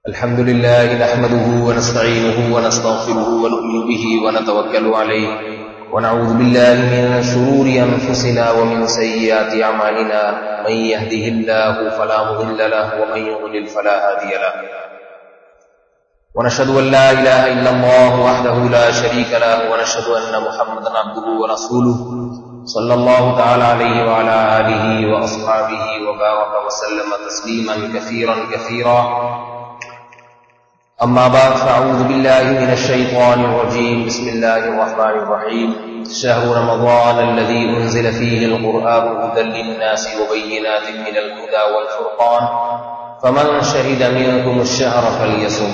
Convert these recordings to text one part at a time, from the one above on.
الحمد لله نحمده ونستعينه ونستغفره ونؤمن به ونتوكل عليه ونعوذ بالله من شرور أنفسنا ومن سيئات أعمالنا من يهده الله فلا مضل له ومن يضلل فلا هادي له ونشهد أن لا إله إلا الله وحده لا شريك له ونشهد أن محمدا عبده ورسوله صلى الله تعالى عليه وعلى آله وأصحابه وبارك وسلم تسليما كثيرا أما بعد فأعوذ بالله من الشيطان الرجيم بسم الله الرحمن الرحيم شهر رمضان الذي أنزل فيه القرآن هدى للناس وبينات من الهدى والفرقان فمن شهد منكم الشهر فليصم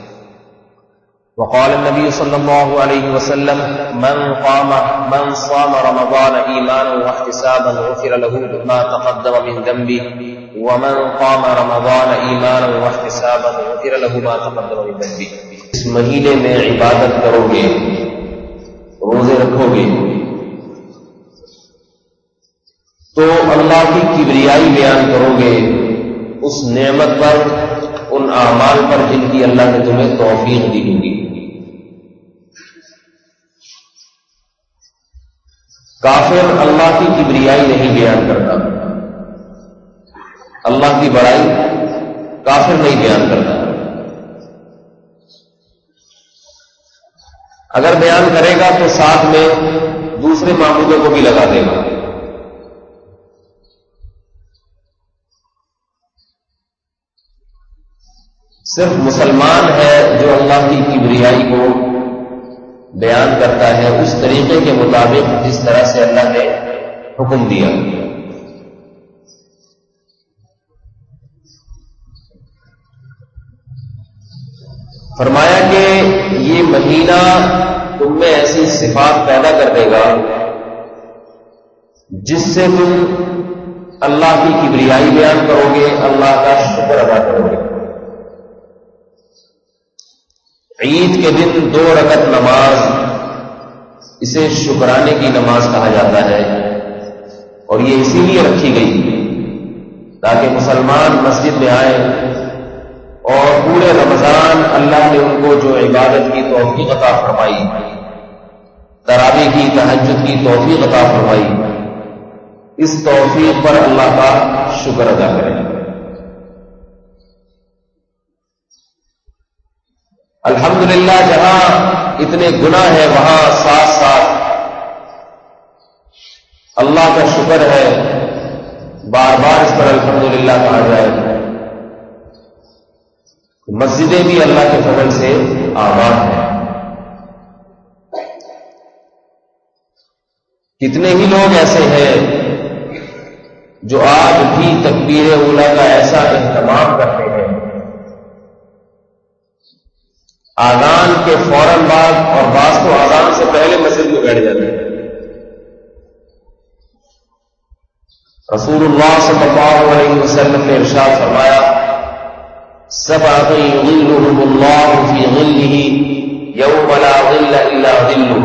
وقال النبي صلى الله عليه وسلم من صام رمضان إيمانا واحتسابا غفر له ما تقدم من ذنبه ومن قام رمضان ایمانا واحتسابا غفر له ما تقدم من ذنبه. اس مہینے میں عبادت کرو گے، روزے رکھو گے تو اللہ کی کبریائی بیان کرو گے اس نعمت پر، ان اعمال پر جن کی اللہ نے تمہیں توفیق دی ہوگی. کافر اللہ کی کبریائی نہیں بیان کرتا، اللہ کی بڑائی کافر نہیں بیان کرتا. اگر بیان کرے گا تو ساتھ میں دوسرے معبودوں کو بھی لگا دے گا. صرف مسلمان ہے جو اللہ کی کبریائی کو بیان کرتا ہے اس طریقے کے مطابق جس طرح سے اللہ نے حکم دیا. فرمایا کہ یہ مہینہ تم میں ایسی صفات پیدا کر دے گا جس سے تم اللہ کی کبریائی بیان کرو گے، اللہ کا شکر ادا کرو گے. عید کے دن 2 رکعت نماز، اسے شکرانے کی نماز کہا جاتا ہے، اور یہ اسی لیے رکھی گئی تاکہ مسلمان مسجد میں آئیں اور پورے رمضان اللہ نے ان کو جو عبادت کی توفیق عطا فرمائی، تراویح کی، تہجد کی توفیق عطا فرمائی، اس توفیق پر اللہ کا شکر ادا کریں. الحمدللہ جہاں اتنے گناہ ہیں وہاں ساتھ ساتھ اللہ کا شکر ہے، بار بار اس پر الحمدللہ کہا جائے. مسجدیں بھی اللہ کے فضل سے آباد ہیں. کتنے ہی لوگ ایسے ہیں جو آج بھی تکبیر اولیٰ کا ایسا اہتمام کرتے ہیں، آذان کے فوراً بعد اور بعض تو آذان سے پہلے مسجد میں بیٹھ جاتے ہیں. رسول اللہ صلی اللہ علیہ وسلم نے ارشاد فرمایا سبعۃ یظلهم اللہ فی ظلہ یوم لا ظل الا ظلہ.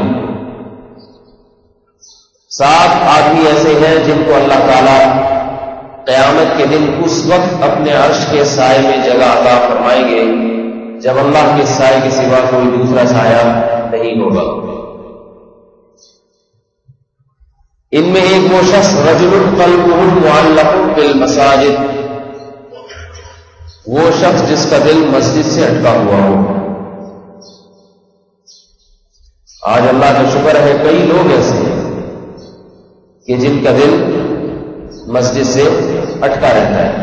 7 آدمی ایسے ہیں جن کو اللہ تعالی قیامت کے دن اس وقت اپنے عرش کے سائے میں جگہ عطا فرمائیں گے جب اللہ کے سائے کے سوا کوئی دوسرا سایہ نہیں ہوگا. ان میں ایک وہ شخص رجل قلبہ معلق بالمساجد، وہ شخص جس کا دل مسجد سے اٹکا ہوا ہو. آج اللہ کا شکر ہے کئی لوگ ایسے ہیں کہ جن کا دل مسجد سے اٹکا رہتا ہے.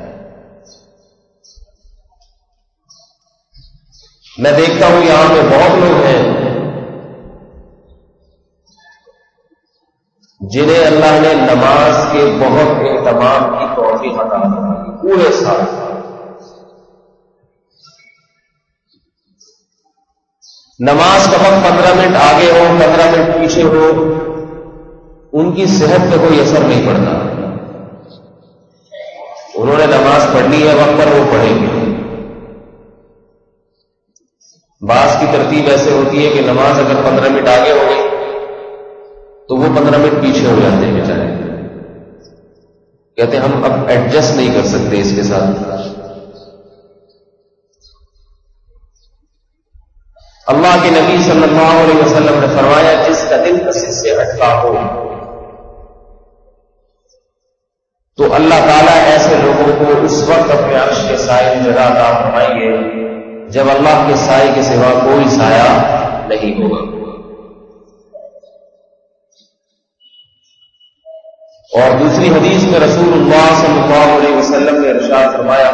میں دیکھتا ہوں یہاں پہ بہت لوگ ہیں جنہیں اللہ نے نماز کے بہت اہتمام کی توفیق عطا فرمائی پورے سال. نماز کا وقت 15 منٹ آگے ہو 15 منٹ پیچھے ہو ان کی صحت پہ کوئی اثر نہیں پڑتا. انہوں نے نماز پڑھنی ہے وقت پر وہ پڑھیں گے. بعض کی ترتیب ایسے ہوتی ہے کہ نماز اگر 15 منٹ آگے ہو گئی تو وہ 15 منٹ پیچھے ہو جاتے ہیں بیچارے، کہتے ہیں ہم اب ایڈجسٹ نہیں کر سکتے اس کے ساتھ. اللہ کے نبی صلی اللہ علیہ وسلم نے فرمایا جس کا دل مسجد سے ہٹتا ہو تو اللہ تعالیٰ ایسے لوگوں کو اس وقت اپنے عرش کے سائے میں جگہ عطا فرمائیں گے جب اللہ کے سائے کے سوا کوئی سایہ نہیں ہوگا. اور دوسری حدیث میں رسول اللہ صلی اللہ علیہ وسلم نے ارشاد فرمایا،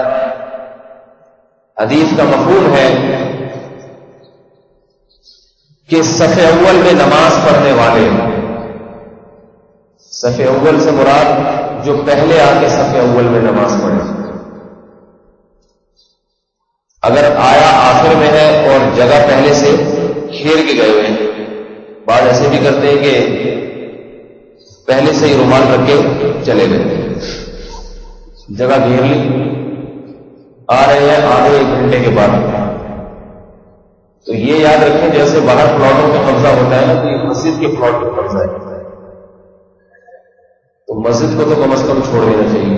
حدیث کا مفہوم ہے کہ صف اول میں نماز پڑھنے والے، صف اول سے مراد جو پہلے آ کے صف اول میں نماز پڑھے، اگر آیا آخر میں ہے اور جگہ پہلے سے گھیر کے گئے ہوئے ہیں، بعض ایسے بھی کرتے ہیں کہ پہلے سے ہی رومال رکھ کے چلے گئے، جگہ گھیر لی، آ رہے ہیں آدھے ایک گھنٹے کے بعد. تو یہ یاد رکھیں جیسے باہر پلاٹوں پہ قبضہ ہوتا ہے نا، تو یہ مسجد کے پلاٹ پہ قبضہ ہے، تو مسجد کو تو کم از کم چھوڑ دینا چاہیے.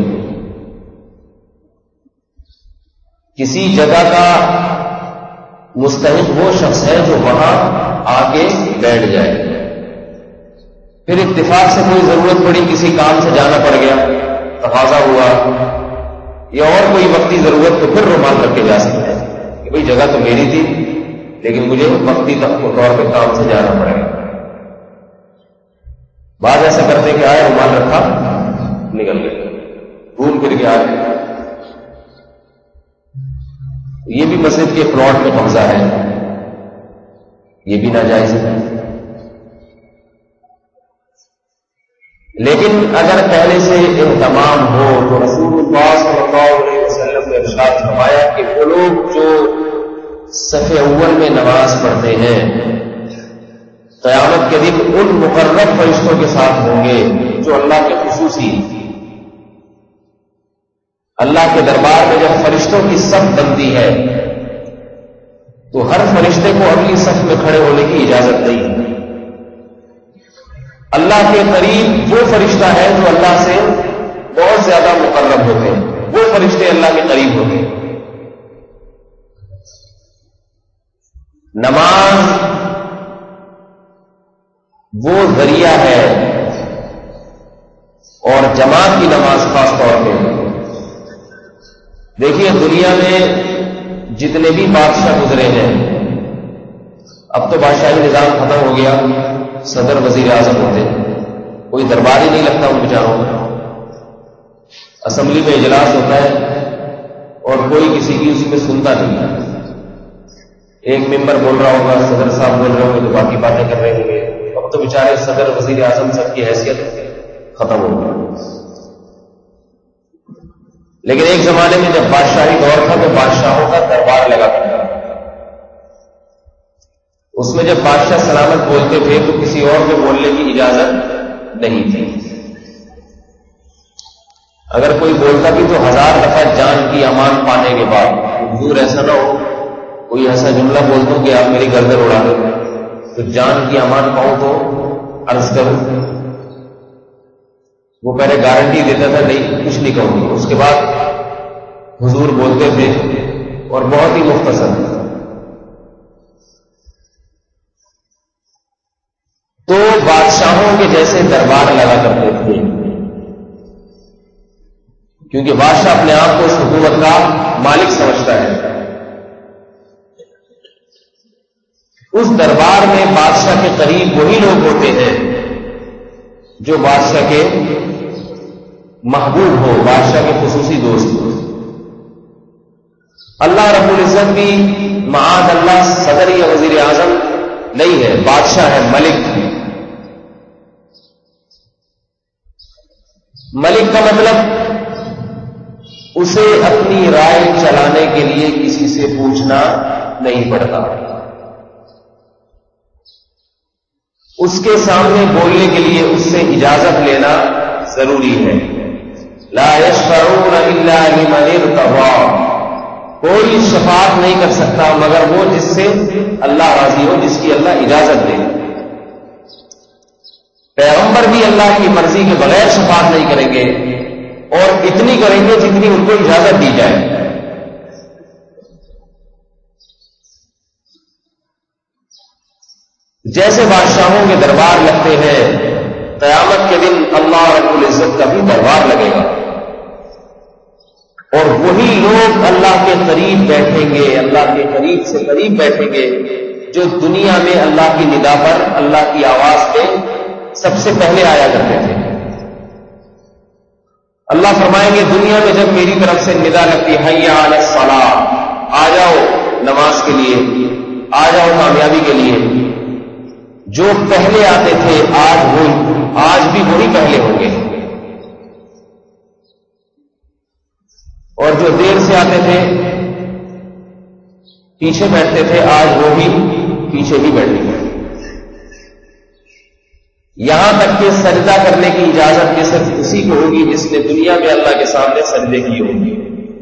کسی جگہ کا مستحق وہ شخص ہے جو وہاں آ کے بیٹھ جائے، پھر اتفاق سے کوئی ضرورت پڑی، کسی کام سے جانا پڑ گیا، تقاضا ہوا یا اور کوئی وقتی ضرورت، تو پھر رومال رکھ کے جا سکتے ہیں کہ بھئی جگہ تو میری تھی لیکن مجھے وقتی طور پہ کام سے جانا پڑے گا. بعض ایسا کرتے کہ آئے رومال رکھا نکل گئے، گھوم پھر کے آئے. یہ بھی مسجد کے پلاٹ میں قبضہ ہے، یہ بھی ناجائز ہے. لیکن اگر پہلے سے اہتمام ہو تو رسول اللہ صلی اللہ علیہ وسلم نے ارشاد فرمایا کہ وہ لوگ جو صف اول میں نماز پڑھتے ہیں قیامت کے دن ان مقرب فرشتوں کے ساتھ ہوں گے جو اللہ کے خصوصی، اللہ کے دربار میں جب فرشتوں کی صف بنتی ہے تو ہر فرشتے کو اگلی صف میں کھڑے ہونے کی اجازت نہیں ہے. اللہ کے قریب وہ فرشتہ ہے جو اللہ سے بہت زیادہ مقرب ہوتے ہیں، وہ فرشتے اللہ کے قریب ہوتے ہیں. نماز وہ ذریعہ ہے، اور جماعت کی نماز خاص طور پہ. دیکھیے دنیا میں جتنے بھی بادشاہ گزرے ہیں، اب تو بادشاہی نظام ختم ہو گیا، صدر وزیر اعظم ہوتے، کوئی دربار ہی نہیں لگتا ان بیچاروں کا. اسمبلی میں اجلاس ہوتا ہے اور کوئی کسی کی اس میں سنتا نہیں. ایک ممبر بول رہا ہوگا، صدر صاحب بول رہے ہوں گے تو باقی باتیں کر رہے ہوں گے. اب تو بیچارے صدر وزیر اعظم سب کی حیثیت ختم ہو گئی. لیکن ایک زمانے میں جب بادشاہی دور تھا تو بادشاہوں کا دربار لگا کرتا تھا. اس میں جب بادشاہ سلامت بولتے تھے تو کسی اور کو بولنے کی اجازت نہیں تھی. اگر کوئی بولتا بھی تو 1000 دفعہ جان کی امان پانے کے بعد. حضور ایسا نہ ہو کوئی ایسا جملہ بول دو کہ آپ میری گردن اڑا دو، تو جان کی امان پاؤں تو عرض کروں. وہ پہلے گارنٹی دیتا تھا نہیں کچھ نہیں کہوں گی، اس کے بعد حضور بولتے تھے اور بہت ہی مختصر. تو بادشاہوں کے جیسے دربار لگا کرتے تھے، کیونکہ بادشاہ اپنے آپ کو اس حکومت کا مالک سمجھتا ہے. اس دربار میں بادشاہ کے قریب وہی لوگ ہوتے ہیں جو بادشاہ کے محبوب ہو، بادشاہ کے خصوصی دوست ہو. اللہ رب العزت بھی معاذ اللہ صدر یا وزیر اعظم نہیں ہے، بادشاہ ہے، ملک. ملک کا مطلب اسے اپنی رائے چلانے کے لیے کسی سے پوچھنا نہیں پڑتا، اس کے سامنے بولنے کے لیے اس سے اجازت لینا ضروری ہے. لا یشفعون الا لمن ارتضى، کوئی شفاعت نہیں کر سکتا مگر وہ جس سے اللہ راضی ہو، جس کی اللہ اجازت دے. پیغمبر بھی اللہ کی مرضی کے بغیر شفاعت نہیں کریں گے، اور اتنی کریں گے جتنی ان کو اجازت دی جائے. جیسے بادشاہوں کے دربار لگتے ہیں، قیامت کے دن اللہ رب العزت کا بھی دربار لگے گا، اور وہی لوگ اللہ کے قریب بیٹھیں گے، اللہ کے قریب سے قریب بیٹھیں گے جو دنیا میں اللہ کی ندا پر اللہ کی آواز پہ سب سے پہلے آیا کرتے تھے۔ اللہ فرمائیں گے دنیا میں جب میری طرف سے ندا لگتی حی علی الصلاۃ، آ جاؤ نماز کے لیے، آ جاؤ کامیابی کے لیے، جو پہلے آتے تھے آج بھی وہی پہلے ہوں گے، اور جو دیر سے آتے تھے پیچھے بیٹھتے تھے آج وہ بھی پیچھے ہی بیٹھیں گے، یہاں تک کہ سجدہ کرنے کی اجازت بھی صرف اسی کو ہوگی جس نے دنیا میں اللہ کے سامنے سجدے کیے ہوں گے۔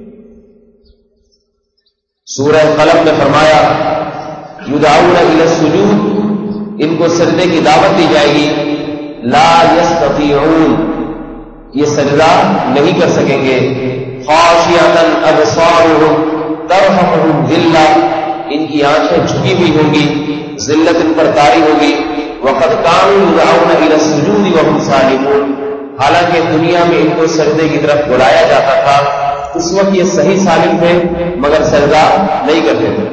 سورہ قلم میں فرمایا یدعون الی السجود، ان کو سجدے کی دعوت دی جائے گی، لا یستطیعون، یہ سجدہ نہیں کر سکیں گے، خاشعۃ ابصارهم ترهقهم ذلہ، ان کی آنکھیں جھکی ہوئی ہوں گی، ذلت ان پر طاری ہوگی، وقد كانوا يدعون الى السجود وهم سالمون، حالانکہ دنیا میں ان کو سجدے کی طرف بلایا جاتا تھا، اس وقت یہ صحیح سالم تھے مگر سجدہ نہیں کرتے تھے۔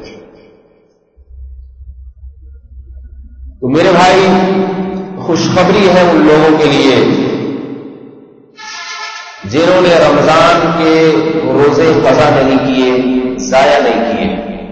تو میرے بھائی خوشخبری ہے ان لوگوں کے لیے جنہوں نے رمضان کے روزے قضا نہیں کیے، ضائع نہیں کیے۔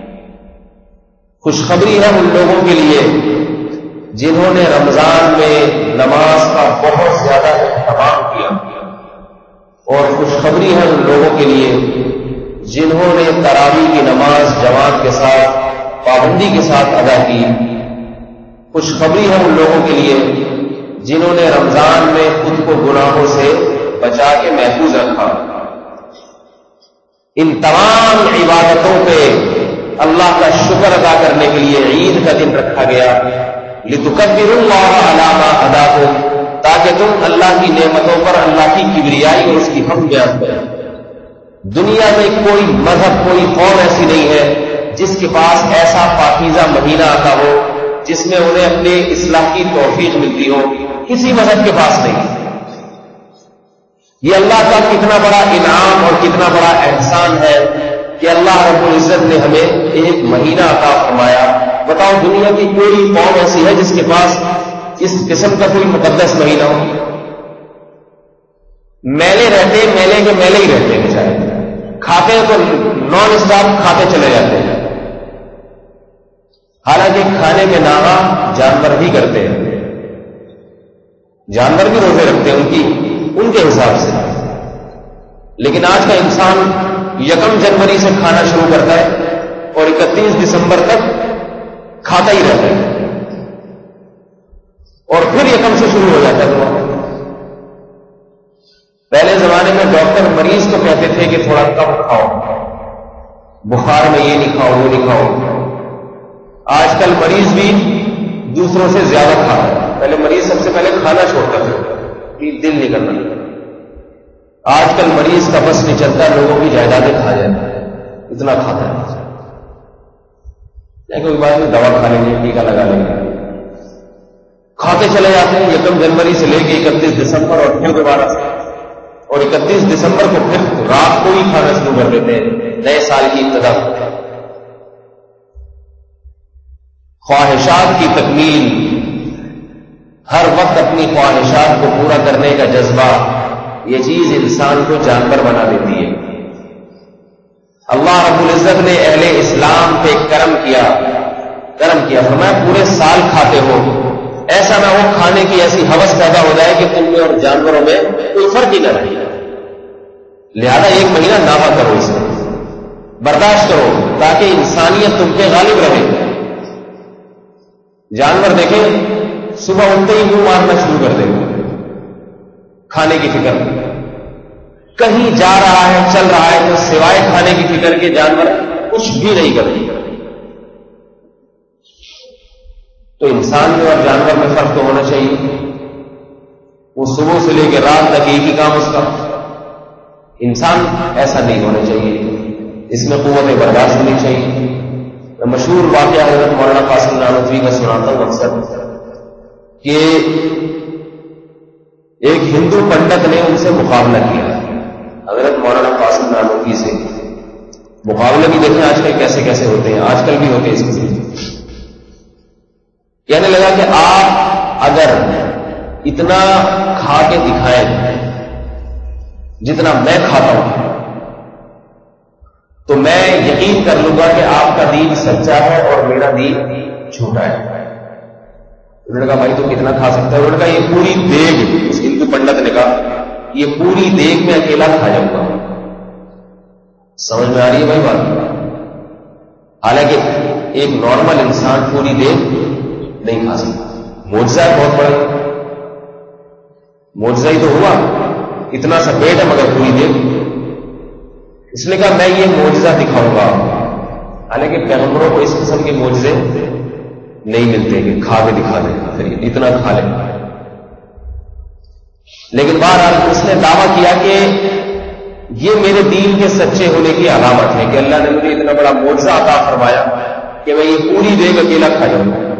خوشخبری ہے ان لوگوں کے لیے جنہوں نے رمضان میں نماز کا بہت زیادہ اہتمام کیا، اور خوشخبری ہے ان لوگوں کے لیے جنہوں نے تراویح کی نماز جماعت کے ساتھ پابندی کے ساتھ ادا کی۔ خوشخبری ہے ان لوگوں کے لیے جنہوں نے رمضان میں خود کو گناہوں سے بچا کے محفوظ رکھا۔ ان تمام عبادتوں پہ اللہ کا شکر ادا کرنے کے لیے عید کا دن رکھا گیا، لِتُكَبِّرُوا اللَّهَ عَلَىٰ مَا هَدَاكُمْ، تاکہ تم اللہ کی نعمتوں پر اللہ کی کبریائی اور اس کی حمد بیان کرو۔ دنیا میں کوئی مذہب، کوئی قوم ایسی نہیں ہے جس کے پاس ایسا پاکیزہ مہینہ آتا ہو جس میں انہیں اپنے اصلاح کی توفیق ملتی ہو، کسی مذہب کے پاس نہیں۔ یہ اللہ کا کتنا بڑا انعام اور کتنا بڑا احسان ہے کہ اللہ رب العزت نے ہمیں ایک مہینہ عطا فرمایا۔ بتاؤ دنیا کی کوئی قوم ایسی ہے جس کے پاس اس قسم کا کوئی مقدس مہینہ ہو؟ میلے رہتے، میلے کے میلے ہی رہتے ہیں بیچارے، کھاتے ہیں تو نان اسٹاپ کھاتے چلے جاتے ہیں، حالانکہ کھانے میں ناغا جانور بھی کرتے ہیں، جانور بھی روزے رکھتے ہیں ان کے حساب سے، لیکن آج کا انسان 1 جنوری سے کھانا شروع کرتا ہے اور 31 دسمبر تک کھاتا ہی رہتا ہے، اور پھر 1 سے شروع ہو جاتا ہے۔ پہلے زمانے میں ڈاکٹر مریض کو کہتے تھے کہ تھوڑا کم کھاؤ، بخار میں یہ نہیں کھاؤ وہ نہیں کھاؤ۔ آج کل مریض بھی دوسروں سے زیادہ کھاتا ہے، پہلے مریض سب سے پہلے کھانا چھوڑتا تھا، دل نہیں کرنا۔ آج کل مریض کا بس نہیں چلتا، لوگوں کی جائیدادیں کھا جاتا ہے، اتنا کھاتا ہے۔ کوئی بات نہیں، دوا کھا لیں گے، ٹیکا لگا لیں گے، کھاتے چلے جاتے ہیں 1 جنوری سے لے کے 31 دسمبر اور پھر دوبارہ سے، اور 31 دسمبر کو پھر رات کو ہی کھانا شروع کر دیتے ہیں، نئے سال کی ابتدا۔ خواہشات کی تکمیل، ہر وقت اپنی خواہشات کو پورا کرنے کا جذبہ، یہ چیز انسان کو جانور بنا دیتی ہے۔ اللہ رب العزت نے اہل اسلام پہ کرم کیا، فرمایا پورے سال کھاتے ہو، ایسا نہ ہو کھانے کی ایسی ہوس پیدا ہو جائے کہ تم میں اور جانوروں میں کوئی فرق ہی نہ رہے، لہذا 1 مہینہ نافع کرو، اسے برداشت کرو تاکہ انسانیت تم پہ غالب رہے۔ جانور دیکھیں صبح اٹھتے ہی منہ مارنا شروع کر دیں گے، کھانے کی فکر، کہیں جا رہا ہے چل رہا ہے تو سوائے کھانے کی فکر کے جانور کچھ بھی نہیں کرتے۔ تو انسان میں اور جانور میں فرق تو ہونا چاہیے، وہ صبح سے لے کے رات تک ایک ہی کام اس کا، انسان ایسا نہیں ہونا چاہیے، اس میں قوت برداشت ہونی چاہیے۔ مشہور واقعہ حضرت مولانا قاسم نانوتوی کا سناتا ہوں اکثر کہ ایک ہندو پنڈت نے ان سے مقابلہ کیا حضرت مولانا قاسم نانوتوی سے. مقابلے بھی دیکھیں آج کل کیسے کیسے ہوتے ہیں, آج کل بھی ہوتے ہیں اس کے. کہنے لگا کہ آپ اگر اتنا کھا کے دکھائیں جتنا میں کھاتا ہوں تو میں یقین کر لوں گا کہ آپ کا دین سچا ہے اور میرا دین جھوٹا ہے. انہوں نے کہا بھائی تو کتنا کھا سکتا ہے؟ انہوں نے کہا یہ پوری دیگ, اس ہندو پنڈت نے کہا یہ پوری دیگ میں اکیلا کھا جاؤں گا. سمجھ میں آ رہی ہے بھائی بات؟ حالانکہ ایک نارمل انسان پوری دیگ نہیں کھا سکتا. معجزہ ہے بہت بڑا, معجزہ ہی تو ہوا, اتنا سا پیٹ ہے مگر پوری دیگ. اس نے کہا میں یہ معجزہ دکھاؤں گا. حالانکہ پیغمبروں کو اس قسم کے معجزے نہیں ملتے کہ کھا کے دکھا دیں, پھر اتنا کھا لیں. لیکن بہرحال اس نے دعویٰ کیا کہ یہ میرے دین کے سچے ہونے کی علامت ہے کہ اللہ نے مجھے اتنا بڑا معجزہ عطا فرمایا کہ میں یہ پوری دیگ اکیلا کھا جاؤں گا.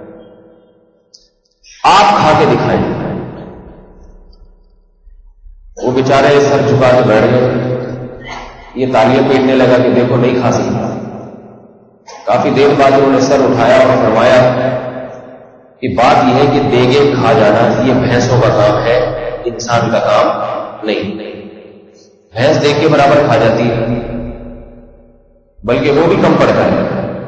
آپ کھا کے دکھائیں. وہ بیچارے سر جھکا کے بیٹھ گئے. یہ تالیاں پیٹنے لگا کہ دیکھو نہیں کھا سکتا. کافی دیر بعد انہوں نے سر اٹھایا اور فرمایا کہ بات یہ ہے کہ دیگیں کھا جانا یہ بھینسوں کا کام ہے, انسان کا کام نہیں. بھینس دیگ کے برابر کھا جاتی ہے, بلکہ وہ بھی کم پڑتا ہے.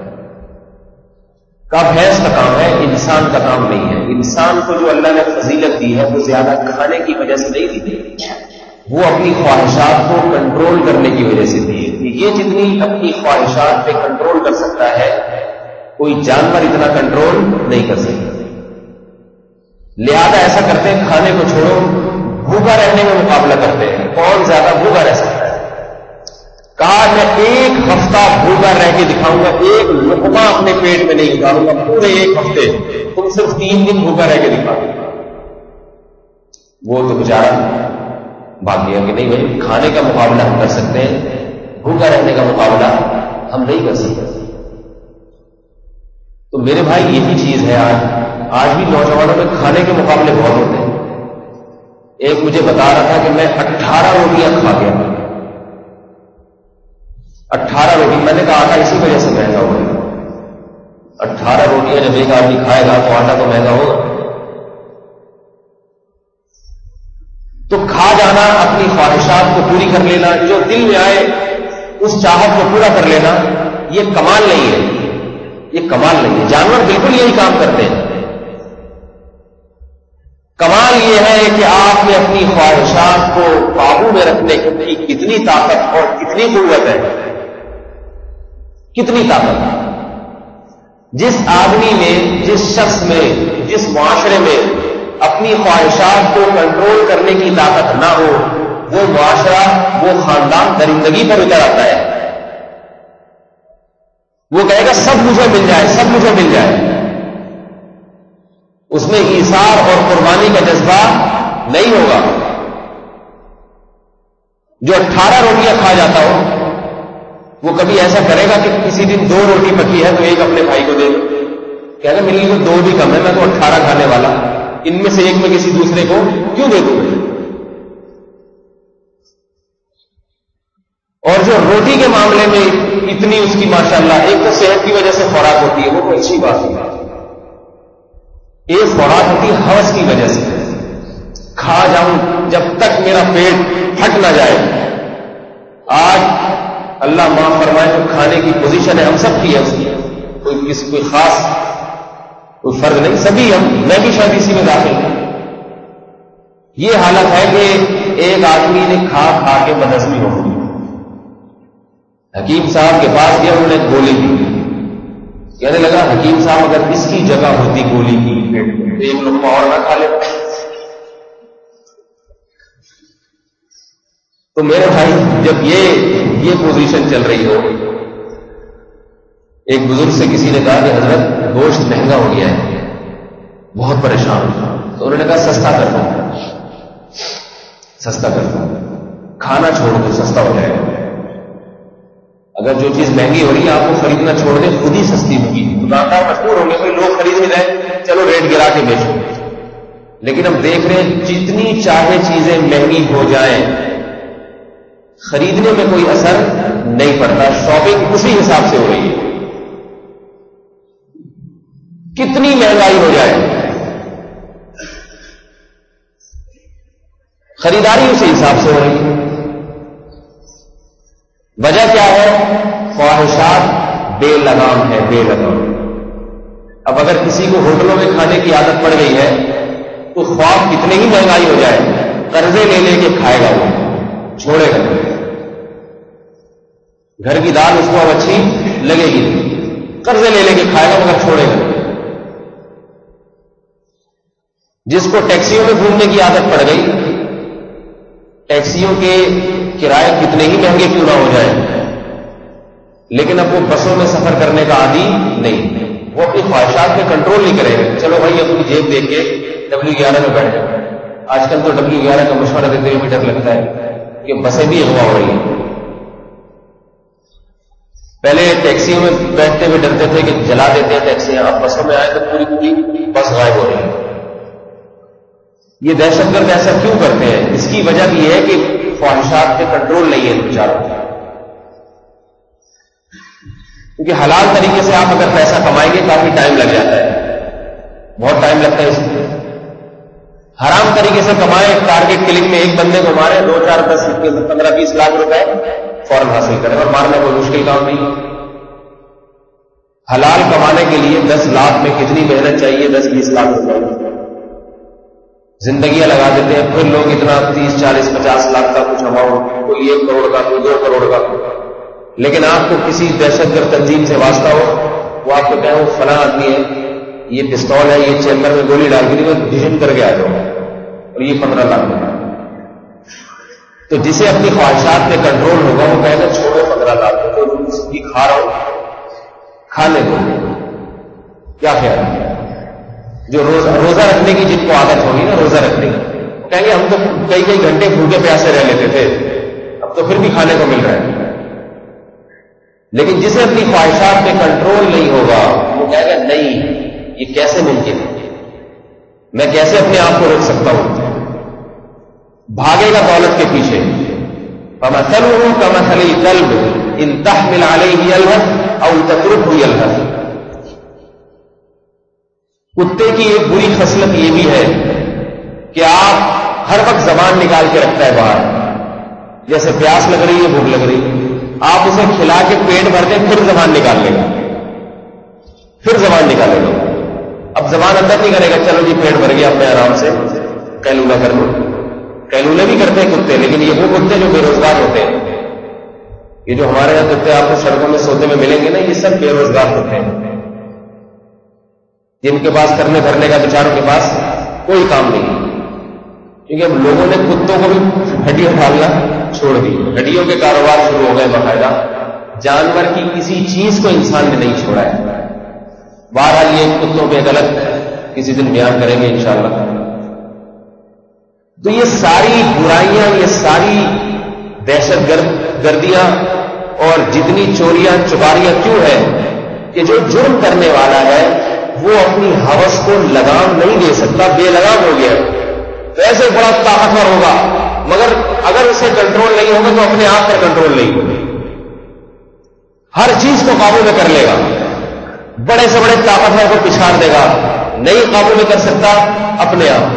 کا بھینس کا کام ہے, انسان کا کام نہیں ہے. انسان کو جو اللہ نے فضیلت دی ہے وہ زیادہ کھانے کی وجہ سے نہیں دی, وہ اپنی خواہشات کو کنٹرول کرنے کی وجہ سے دی. یہ جتنی اپنی خواہشات پہ کنٹرول کر سکتا ہے کوئی جانور اتنا کنٹرول نہیں کر سکتا. لہذا ایسا کرتے ہیں کھانے کو چھوڑو, بھوکا رہنے میں مقابلہ کرتے ہیں کون زیادہ بھوکا رہ سکتا ہے. کہا میں ایک ہفتہ بھوکا رہ کے دکھاؤں گا, ایک لقمہ اپنے پیٹ میں نہیں اتاروں گا پورے ایک ہفتے. تم صرف 3 دن بھوکا رہ کے دکھاؤ. وہ تو بیچارہ بھاگ گیا کہ نہیں بھائی کھانے کا مقابلہ ہم کر سکتے ہیں, بھوکا رہنے کا مقابلہ ہم نہیں کر سکتے. تو میرے بھائی یہی چیز ہے آج بھی نوجوانوں میں کھانے کے مقابلے بہت ہوتے ہیں. ایک مجھے بتا رہا تھا کہ میں 18 روٹیاں کھا گیا. 18 روٹی. میں نے کہا آٹا اسی وجہ سے مہنگا ہو گیا. 18 روٹیاں جب ایک آدمی کھائے گا تو آٹا تو مہنگا ہوگا. تو کھا جانا, اپنی خواہشات کو پوری کر لینا, جو دل میں آئے اس چاہت کو پورا کر لینا, یہ کمال نہیں ہے. یہ کمال نہیں ہے. جانور بالکل یہی کام کرتے ہیں. کمال یہ ہے کہ آپ میں اپنی خواہشات کو قابو میں رکھنے کی کتنی طاقت اور کتنی قوت ہے. کتنی طاقت. جس آدمی میں, جس شخص میں, جس معاشرے میں اپنی خواہشات کو کنٹرول کرنے کی طاقت نہ ہو, وہ معاشرہ, وہ خاندان درندگی پر اتر آتا ہے. وہ کہے گا سب مجھے مل جائے, سب مجھے مل جائے. اس میں ایثار اور قربانی کا جذبہ نہیں ہوگا. جو 18 روٹیاں کھا جاتا ہو وہ کبھی ایسا کرے گا کہ کسی دن 2 روٹی پکی ہے تو ایک اپنے بھائی کو دے دو. کہے گا میرے لیے تو 2 بھی کم ہے, میں تو 18 کھانے والا, ان میں سے ایک میں کسی دوسرے کو کیوں دے دوں. اور جو روٹی کے معاملے میں اتنی اس کی ماشاءاللہ, ایک تو صحت کی وجہ سے خوراک ہوتی ہے, وہ کوئی اچھی بات نہیں. ایک خوراک ہوتی ہے ہوس کی وجہ سے, کھا جاؤں جب تک میرا پیٹ پھٹ نہ جائے. آج اللہ معاف فرمائے جو کھانے کی پوزیشن ہے ہم سب کی ہے, اس کی کوئی خاص کوئی فرق نہیں, سبھی ہم, میں بھی شاید اسی میں داخل ہوں. یہ حالت ہے کہ ایک آدمی نے کھا کھا کے بدہضمی ہو گئی. حکیم صاحب کے پاس گیا, انہوں نے گولی دی. کہنے لگا حکیم صاحب اگر اس کی جگہ ہوتی گولی کی پیٹ میں تو ایک لقمہ اور نہ کھا لے. تو میرے بھائی جب یہ پوزیشن چل رہی ہو, ایک بزرگ سے کسی نے کہا کہ حضرت گوشت مہنگا ہو گیا ہے, بہت پریشان. تو انہوں نے کہا سستا کر دو, سستا کر دو, کھانا چھوڑ دو, سستا ہو جائے گا. اگر جو چیز مہنگی ہو رہی ہے آپ کو خریدنا چھوڑ دیں خود ہی سستی ہوگی، دکاندار مجبور ہوں گے، کوئی لوگ خرید نہیں رہے چلو ریٹ گرا کے بیچو. لیکن ہم دیکھ رہے ہیں جتنی چاہے چیزیں مہنگی ہو جائیں خریدنے میں کوئی اثر نہیں پڑتا. شاپنگ اسی حساب سے ہو رہی ہے. کتنی مہنگائی ہو جائے خریداری اسی حساب سے ہو رہی ہے. وجہ کیا ہے؟ خواہشات بے لگام ہے، بے لگام. اب اگر کسی کو ہوٹلوں میں کھانے کی عادت پڑ گئی ہے تو خواب کتنے ہی مہنگائی ہو جائے قرضے لے لے کے کھائے گا، وہ چھوڑے گا. گھر کی دال اس کو اب اچھی لگے گی، قرضے لے لے کے کھائے گا مگر چھوڑے گا. جس کو ٹیکسیوں میں گھومنے کی عادت پڑ گئی، ٹیکسیوں کے کرائے کتنے ہی مہنگے کیوں نہ ہو جائیں لیکن اب وہ بسوں میں سفر کرنے کا عادی نہیں، وہ اپنی خواہشات پہ کنٹرول نہیں کرے گا. چلو بھائی اپنی جیب دیکھ کے W11 میں بیٹھ جائے. آج کل تو W11 کا مشورہ دیتے ہوئے بھی ڈر لگتا ہے کہ بسیں بھی اغوا ہو رہی ہیں. پہلے ٹیکسیوں میں بیٹھتے ہوئے ڈرتے تھے کہ جلا دیتے ہیں ٹیکسیاں، اب بسوں میں آئے تو پوری پوری بس غائب ہو رہی ہے. یہ دہشت گرد ایسا کیوں کرتے ہیں؟ اس کی وجہ بھی ہے کہ خواہشات پہ کنٹرول نہیں ہے بیچاروں کا. کیونکہ حلال طریقے سے آپ اگر پیسہ کمائیں گے کافی ٹائم لگ جاتا ہے، بہت ٹائم لگتا ہے اس میں. حرام طریقے سے کمائیں، ٹارگیٹ کلنگ میں ایک بندے کو مارے 2 4 10 15 20 لاکھ روپے فوراً حاصل کریں، اور مارنا کوئی مشکل کام نہیں. حلال کمانے کے لیے 10 لاکھ میں کتنی محنت چاہیے؟ 10 20 لاکھ روپے زندگیاں لگا دیتے ہیں. پھر لوگ اتنا 30 40 50 لاکھ کا کچھ اماؤنٹ، کوئی 1 کروڑ کا، کوئی 2 کروڑ کا. لیکن آپ کو کسی دہشت گرد تنظیم سے واسطہ ہو، وہ آپ کو کہیں وہ فلاں آدمی ہے، یہ پستول ہے، یہ چیمبر میں گولی ڈال کے نہیں بھیجن کر کے آ جاؤ، اور یہ 15 لاکھ کا. تو جسے اپنی خواہشات پہ کنٹرول ہوگا وہ کہے گا چھوڑو 15 لاکھ تو بھی کھا رہا ہوں، کھانے دو. کیا خیال ہے؟ جو روزہ رکھنے کی جن کو عادت ہوگی نا، روزہ رکھنے کی، وہ کہیں گے ہم تو کئی گھنٹے بھوکے پیاسے رہ لیتے تھے، اب تو پھر بھی کھانے کو مل رہا ہے. لیکن جسے اپنی خواہشات پہ کنٹرول نہیں ہوگا وہ کہے گا نہیں، یہ کیسے ممکن ہے، میں کیسے اپنے آپ کو روک سکتا ہوں. بھاگے گا دولت کے پیچھے. فَمَثَلُهُ كَمَثَلِ الْكَلْبِ إِن تَحْمِلْ عَلَيْهِ يَلْهَثْ أَوْ تَتْرُكْهُ يَلْهَث. کتے کی ایک بری خصلت یہ بھی ہے کہ آپ ہر وقت زبان نکال کے رکھتا ہے باہر. جیسے پیاس لگ رہی ہے، بھوک لگ رہی ہے، آپ اسے کھلا کے پیٹ بھر دیں پھر زبان نکال لے گا، پھر زبان نکالے گا. اب زبان اندر نہیں کرے گا، چلو جی پیٹ بھر گیا، اب میں آرام سے قیلولہ کر لوں. قیلولے بھی کرتے ہیں کتے، لیکن یہ وہ کتے جو بے روزگار ہوتے ہیں. یہ جو ہمارے یہاں کتے آپ کو سڑکوں میں سوتے میں ملیں گے نا، یہ سب بے روزگار ہوتے ہیں، جن کے پاس کرنے دھرنے کا بیچاروں کے پاس کوئی کام نہیں. کیونکہ اب لوگوں نے کتوں کو بھی ہڈیاں ڈالنا چھوڑ دی، ہڈیوں کے کاروبار شروع ہو گئے باقاعدہ. جانور کی کسی چیز کو انسان نے نہیں چھوڑا ہے. بہرحال یہ کتوں پہ غلط کسی دن بیان کریں گے انشاءاللہ. تو یہ ساری برائیاں، یہ ساری دہشت گردیاں اور جتنی چوریاں چکاریاں کیوں ہے کہ جو جرم کرنے والا ہے وہ اپنی ہوس کو لگام نہیں دے سکتا، بے لگام ہو گیا. ویسے بڑا طاقتور ہوگا مگر اگر اسے کنٹرول نہیں ہوگا تو اپنے آپ پر کنٹرول نہیں ہوگا. ہر چیز کو قابو میں کر لے گا، بڑے سے بڑے طاقتور کو پچھاڑ دے گا، نہیں قابو میں کر سکتا اپنے آپ.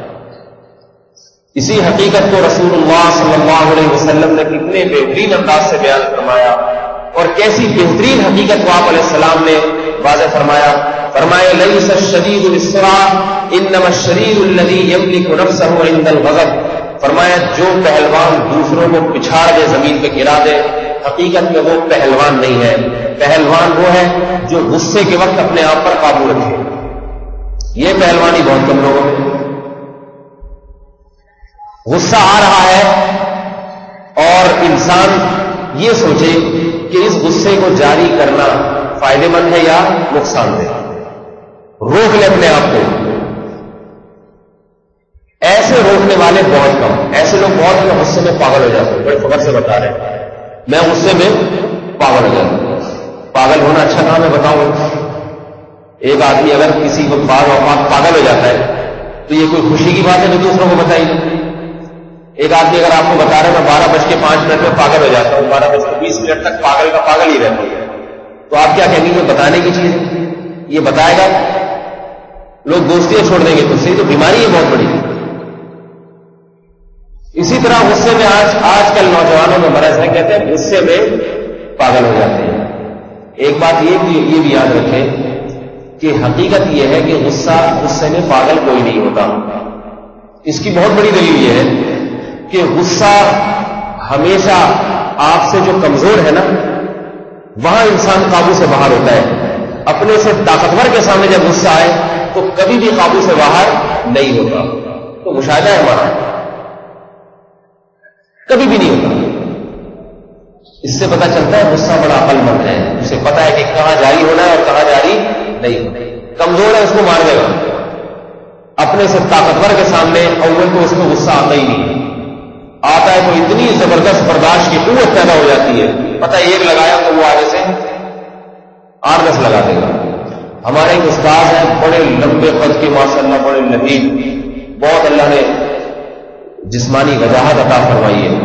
اسی حقیقت کو رسول اللہ صلی اللہ علیہ وسلم نے کتنے بہترین انداز سے بیان فرمایا، اور کیسی بہترین حقیقت کو آپ علیہ السلام نے واضح فرمایا. فرمایا لیس الشدید بالسرعة انما الشدید الذی یملک نفسہ عند الغضب. فرمایا جو پہلوان دوسروں کو پچھاڑ دے، زمین پہ گرا دے، حقیقت میں وہ پہلوان نہیں ہے. پہلوان وہ ہے جو غصے کے وقت اپنے آپ پر قابو رکھے. یہ پہلوانی بہت کم لوگوں میں. غصہ آ رہا ہے اور انسان یہ سوچے کہ اس غصے کو جاری کرنا فائدے مند ہے یا نقصان دہ، روک لے اپنے آپ کو. ایسے روکنے والے بہت کم، ایسے لوگ بہت غصے میں پاگل ہو جاتے ہیں. بڑے فخر سے بتا رہے ہیں میں غصے میں پاگل ہو جاتا. پاگل ہونا اچھا کام ہے؟ بتاؤ. ایک آدمی اگر کسی کو بعض اوقات پاگل ہو جاتا ہے تو یہ کوئی خوشی کی بات ہے جو دوسروں کو بتائیے. ایک آدمی اگر آپ کو بتا رہا ہے میں 12:05 میں پاگل ہو جاتا ہوں, 12:20 تک پاگل کا پاگل ہی رہتا ہوں, تو آپ کیا کہیں گے یہ بتانے کی چیز ہے؟ یہ بتائے گا لوگ دوستیاں چھوڑ دیں گے تو سے, تو بیماری ہے بہت بڑی. اسی طرح غصے میں آج کل نوجوانوں میں مرض ہے, کہتے ہیں غصے میں پاگل ہو جاتے ہیں. ایک بات یہ بھی یاد رکھیں کہ حقیقت یہ ہے کہ غصے میں پاگل کوئی نہیں ہوتا. اس کی بہت بڑی دلیل یہ ہے کہ غصہ ہمیشہ آپ سے جو کمزور ہے نا وہاں انسان قابو سے باہر ہوتا ہے. اپنے سے طاقتور کے سامنے جب غصہ آئے تو کبھی بھی قابو سے باہر نہیں ہوتا. تو مشاہدہ ہے ہمارا, کبھی بھی نہیں ہوتا. اس سے پتہ چلتا ہے غصہ بڑا عقل مند ہے, اسے پتا ہے کہ کہاں جاری ہونا ہے اور کہاں جاری نہیں ہونا. کمزور ہے اس کو مار دے گا. اپنے سے طاقتور کے سامنے اول تو اس کو غصہ آتا ہی نہیں, آتا ہے تو اتنی زبردست برداشت کی قوت پیدا ہو جاتی ہے, پتہ ایک لگایا تو وہ آگے سے 8-10 لگا دے گا. ہمارے ایک استاد ہیں بڑے لمبے قد کے ماشاءاللہ, بڑے لبیب, بہت اللہ نے جسمانی وجاہت عطا فرمائی ہے.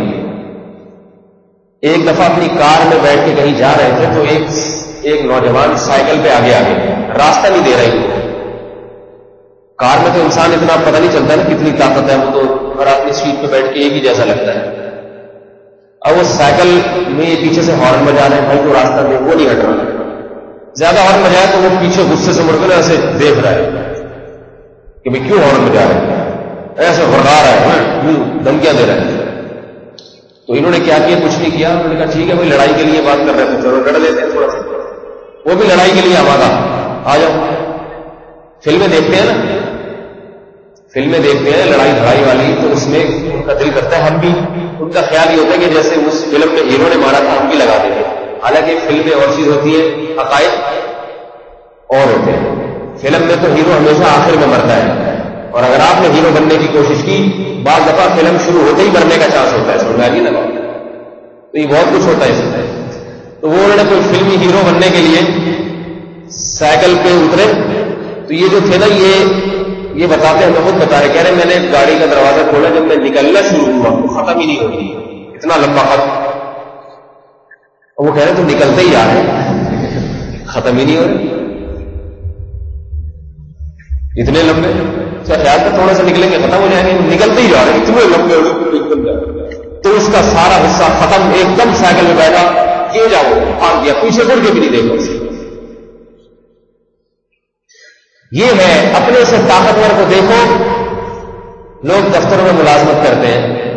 ایک دفعہ اپنی کار میں بیٹھ کے کہیں جا رہے تھے تو ایک نوجوان سائیکل پہ آگے راستہ نہیں دے رہے. کار میں تو انسان اتنا پتہ نہیں چلتا نا کتنی طاقت ہے, وہ تو ہر آدمی سیٹ پہ بیٹھ کے ایک ہی جیسا لگتا ہے. اب وہ سائیکل میں پیچھے سے ہارن بجا رہے ہیں, بھائی جو راستہ دے وہ نہیں ہٹ رہا. زیادہ ہارن بجایا تو وہ پیچھے غصے سے مڑ کر ایسے دیکھ رہا ہے کہ بھائی کیوں ہارن بجا رہے ہیں, ایسے بھڑکا رہا ہے, دھمکیاں دے رہے ہیں. تو انہوں نے کیا کیا؟ کچھ نہیں کیا. انہوں نے کہا ٹھیک ہے بھائی لڑائی کے لیے بات کر رہے تھے, چلو لڑ لیتے ہیں تھوڑا سا. وہ بھی لڑائی کے لیے آمادہ, آ جاؤ. فلمیں دیکھتے ہیں نا, فلمیں دیکھتے ہیں لڑائی دھڑائی والی, تو اس میں ان کا دل کرتا ہے ہم بھی, ان کا خیال یہ ہوتا ہے کہ جیسے اس فلم میں ہیرو نے مارا تھا ہم بھی لگا دیں گے. حالانکہ فلمیں اور چیز ہوتی ہے, عقائد اور ہوتے ہیں. فلم میں تو ہیرو ہمیشہ آخر میں مرتا ہے, اور اگر آپ نے ہیرو بننے کی کوشش کی بعض دفعہ فلم شروع ہوتے ہی مرنے کا چانس ہوتا ہے. سمجھا نہیں لگا, تو یہ بہت کچھ ہوتا ہے اس میں. تو وہ انہوں نے کوئی فلمی ہیرو بننے کے لیے سائیکل پہ اترے, تو یہ جو تھے نا یہ بتاتے ہیں, خود بتا رہے, کہہ رہے میں نے گاڑی کا دروازہ کھولا, جب میں نکلنا شروع ہوا تو ختم ہی نہیں ہوتی, اتنا لمبا خط. اور وہ کہہ رہے تو نکلتے ہی آ رہے, ختم ہی نہیں ہو رہے, اتنے لمبے. کیا خیال تھا تھوڑا سا نکلیں گے ختم ہو جائیں گے, نکلتے ہی جا رہے, اتنے لمبے. تو اس کا سارا حصہ ختم, ایک دم سائیکل میں بیٹھا, کیوں جاؤ, بھاگ گیا, پیچھے مڑ کے بھی نہیں دیکھا اسے. یہ ہے اپنے سے طاقتور کو دیکھو. لوگ دفتروں میں ملازمت کرتے ہیں,